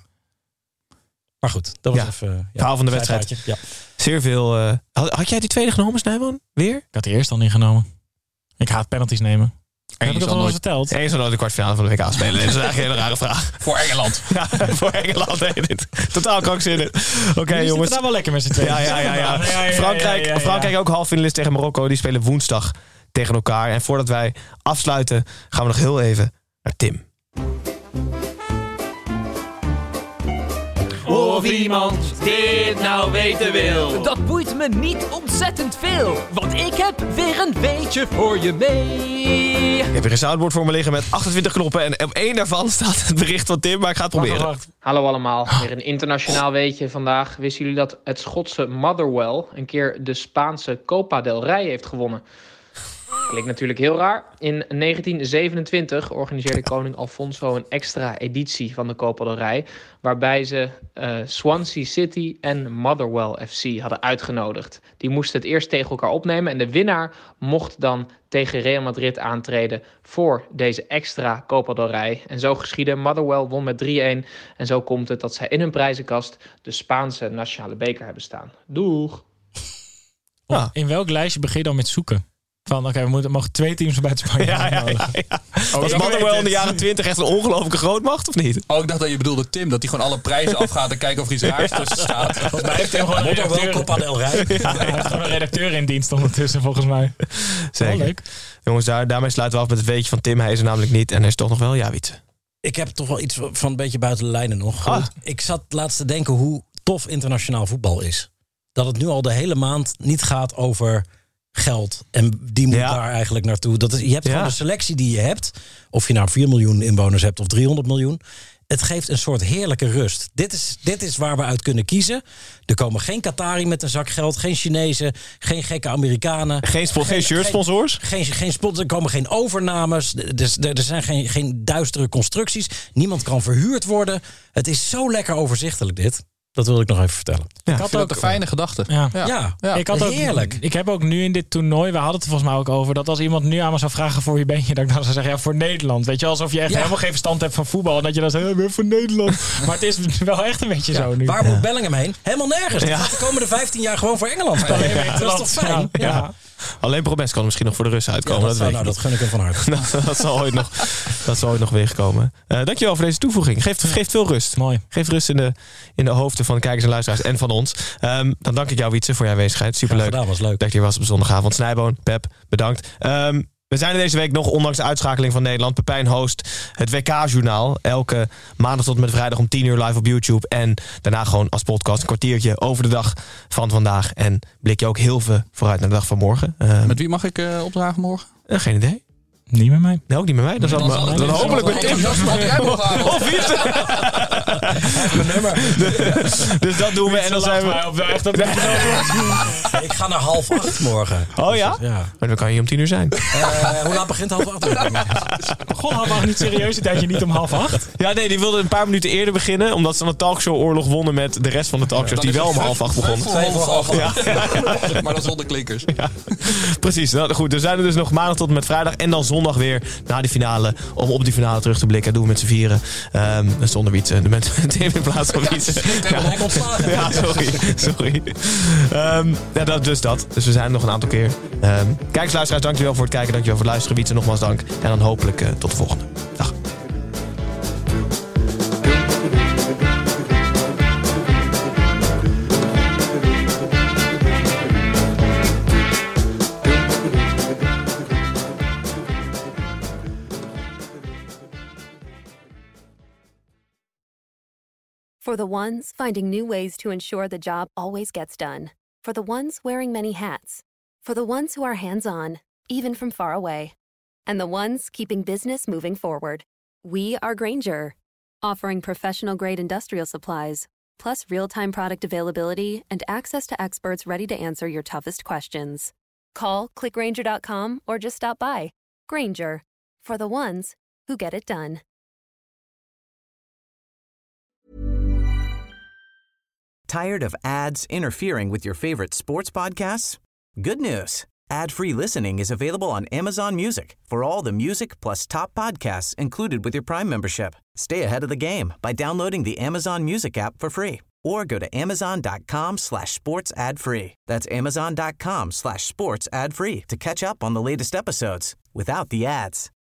Maar goed, dat was Ja. even... Ja, Verhaal van de wedstrijd. zijpaadje. Ja. Zeer veel. eh, had, had jij die tweede genomen, Snijboon? Weer? Ik had die eerst al niet genomen. Ik haat penalties nemen. Heb ik je dat zal al eens nooit- verteld? Eén zou nooit de kwartfinale van de W K spelen. Dit is eigenlijk een hele rare vraag. Voor Engeland. Ja, voor Engeland. Nee, dit. Totaal krankzinnig. Oké, Jullie jongens. zitten daar wel lekker met z'n tweeën. Ja, ja, ja, ja. Frankrijk, ja, ja, ja. Frankrijk ook halffinalist tegen Marokko. Die spelen woensdag tegen elkaar. En voordat wij afsluiten, gaan we nog heel even naar Tim. Of iemand dit nou weten wil. Dat boeit me niet ontzettend veel, want ik heb weer een weetje voor je mee. Ik heb hier een soundboard voor me liggen met achtentwintig knoppen. En op één daarvan staat het bericht van Tim, maar ik ga het proberen. Wacht, wacht. Hallo allemaal, weer een internationaal weetje vandaag. Wisten jullie dat het Schotse Motherwell een keer de Spaanse Copa del Rey heeft gewonnen? Klinkt natuurlijk heel raar. In negentien zevenentwintig organiseerde koning Alfonso een extra editie van de Copa del Rey, waarbij ze uh, Swansea City en Motherwell F C hadden uitgenodigd. Die moesten het eerst tegen elkaar opnemen en de winnaar mocht dan tegen Real Madrid aantreden voor deze extra Copa del Rey. En zo geschiedde. Motherwell won met drie-een en zo komt het dat zij in hun prijzenkast de Spaanse nationale beker hebben staan. Doeg! Ja. In welk lijstje begin je dan met zoeken? Van, oké, we moeten, mogen twee teams buiten Spanje Ja, ja, ja, uitnodigen. ja. Oh, Was ik Motherwell weet in de het. jaren twintig echt een ongelofelijke grootmacht, of niet? Oh, ik dacht dat je bedoelde Tim. Dat hij gewoon alle prijzen afgaat en kijkt of er iets raars tussen staat. Volgens mij heeft hij gewoon een Motherwell, redacteur, Copa del Rey. ja, hij heeft gewoon een redacteur in dienst ondertussen, volgens mij. Zeker. Wel leuk. Jongens, daar, daarmee sluiten we af met het weetje van Tim. Hij is er namelijk niet en er is toch nog wel ja, Wietse. Ik heb toch wel iets van een beetje buiten de lijnen nog. Ah. Ik zat laatst te denken hoe tof internationaal voetbal is. Dat het nu al de hele maand niet gaat over geld. En die moet Ja. daar eigenlijk naartoe. Dat is, je hebt Ja. gewoon de selectie die je hebt. Of je nou vier miljoen inwoners hebt of driehonderd miljoen. Het geeft een soort heerlijke rust. Dit is, dit is waar we uit kunnen kiezen. Er komen geen Qatari met een zak geld. Geen Chinezen. Geen gekke Amerikanen. Geen, spo- geen shirtsponsors? Geen, geen sponsors, er komen geen overnames. Dus er, er zijn geen, geen duistere constructies. Niemand kan verhuurd worden. Het is zo lekker overzichtelijk dit. Dat wilde ik nog even vertellen. Ja, ik had ook een fijne gedachte. Ja, ja. ja. ja. Ik had ook, heerlijk. Ik heb ook nu in dit toernooi, we hadden het er volgens mij ook over, dat als iemand nu aan me zou vragen voor wie ben je, dat ik dan zou zeggen, ja, voor Nederland. Weet je, alsof je echt ja. helemaal geen verstand hebt van voetbal. En dat je dan zegt, ik ben voor Nederland. Maar het is wel echt een beetje ja. zo nu. Waar moet ja. Bellingham heen? Helemaal nergens. Ja. De komende vijftien jaar gewoon voor Engeland spelen. Ja. Dat is toch fijn? Ja. Ja. Alleen Promes kan misschien nog voor de Russen uitkomen. Ja, dat, dat, zou, nou, dat gun ik hem van harte. dat, dat, zal ooit nog, dat zal ooit nog weer komen. Uh, dankjewel voor deze toevoeging. Geeft, geeft veel rust. Mooi. Geeft rust in de, in de hoofden van de kijkers en luisteraars en van ons. Um, dan dank ik jou, Wietse, voor je aanwezigheid. Superleuk. Dat was leuk. Dat je hier was op zondagavond. Snijboon, Pep, bedankt. Um, We zijn er deze week nog, ondanks de uitschakeling van Nederland. Pepijn host het W K-journaal. Elke maandag tot en met vrijdag om tien uur live op YouTube. En daarna gewoon als podcast een kwartiertje over de dag van vandaag. En blik je ook heel veel vooruit naar de dag van morgen. Uh, met wie mag ik uh, opdragen morgen? Uh, geen idee. Niet met mij. Nee, ook niet met mij. Dat nee, dan, dan, dan, dan hopelijk met Tim. Of iets. Dus dat doen we. En dan zijn we... op echt dat ik ga naar half acht morgen. Oh ja? Dus, ja. Maar dan kan je hier om tien uur zijn. Uh, hoe laat begint half acht? Goh, half acht niet serieus. Die tijdje niet om half acht. Ja, nee, die wilden een paar minuten eerder beginnen. Omdat ze een talkshow-oorlog wonnen met de rest van de talkshows. Die wel om half acht begonnen. Twee voor half acht. Ja. Maar dan zonder klinkers. Ja. Precies. Nou, goed, er zijn er dus nog maandag tot en met vrijdag. En dan zondag weer na die finale. Om op die finale terug te blikken. Dat doen we met z'n vieren. Um, zonder Wietse. De mensen met Tim in plaats van Wietse. Ja, ja, sorry. sorry. Um, ja, dat, dus dat. Dus we zijn er nog een aantal keer. Um, kijkers, luisteraars, dankjewel voor het kijken. Dankjewel voor het luisteren. Wietse, nogmaals dank. En dan hopelijk uh, tot de volgende. Dag. For the ones finding new ways to ensure the job always gets done. For the ones wearing many hats. For the ones who are hands-on, even from far away. And the ones keeping business moving forward. We are Grainger, offering professional-grade industrial supplies, plus real-time product availability and access to experts ready to answer your toughest questions. Call, click Grainger dot com, or just stop by. Grainger, for the ones who get it done. Tired of ads interfering with your favorite sports podcasts? Good news. Ad-free listening is available on Amazon Music for all the music plus top podcasts included with your Prime membership. Stay ahead of the game by downloading the Amazon Music app for free or go to amazon.com slash sports ad free. That's amazon.com slash sports ad free to catch up on the latest episodes without the ads.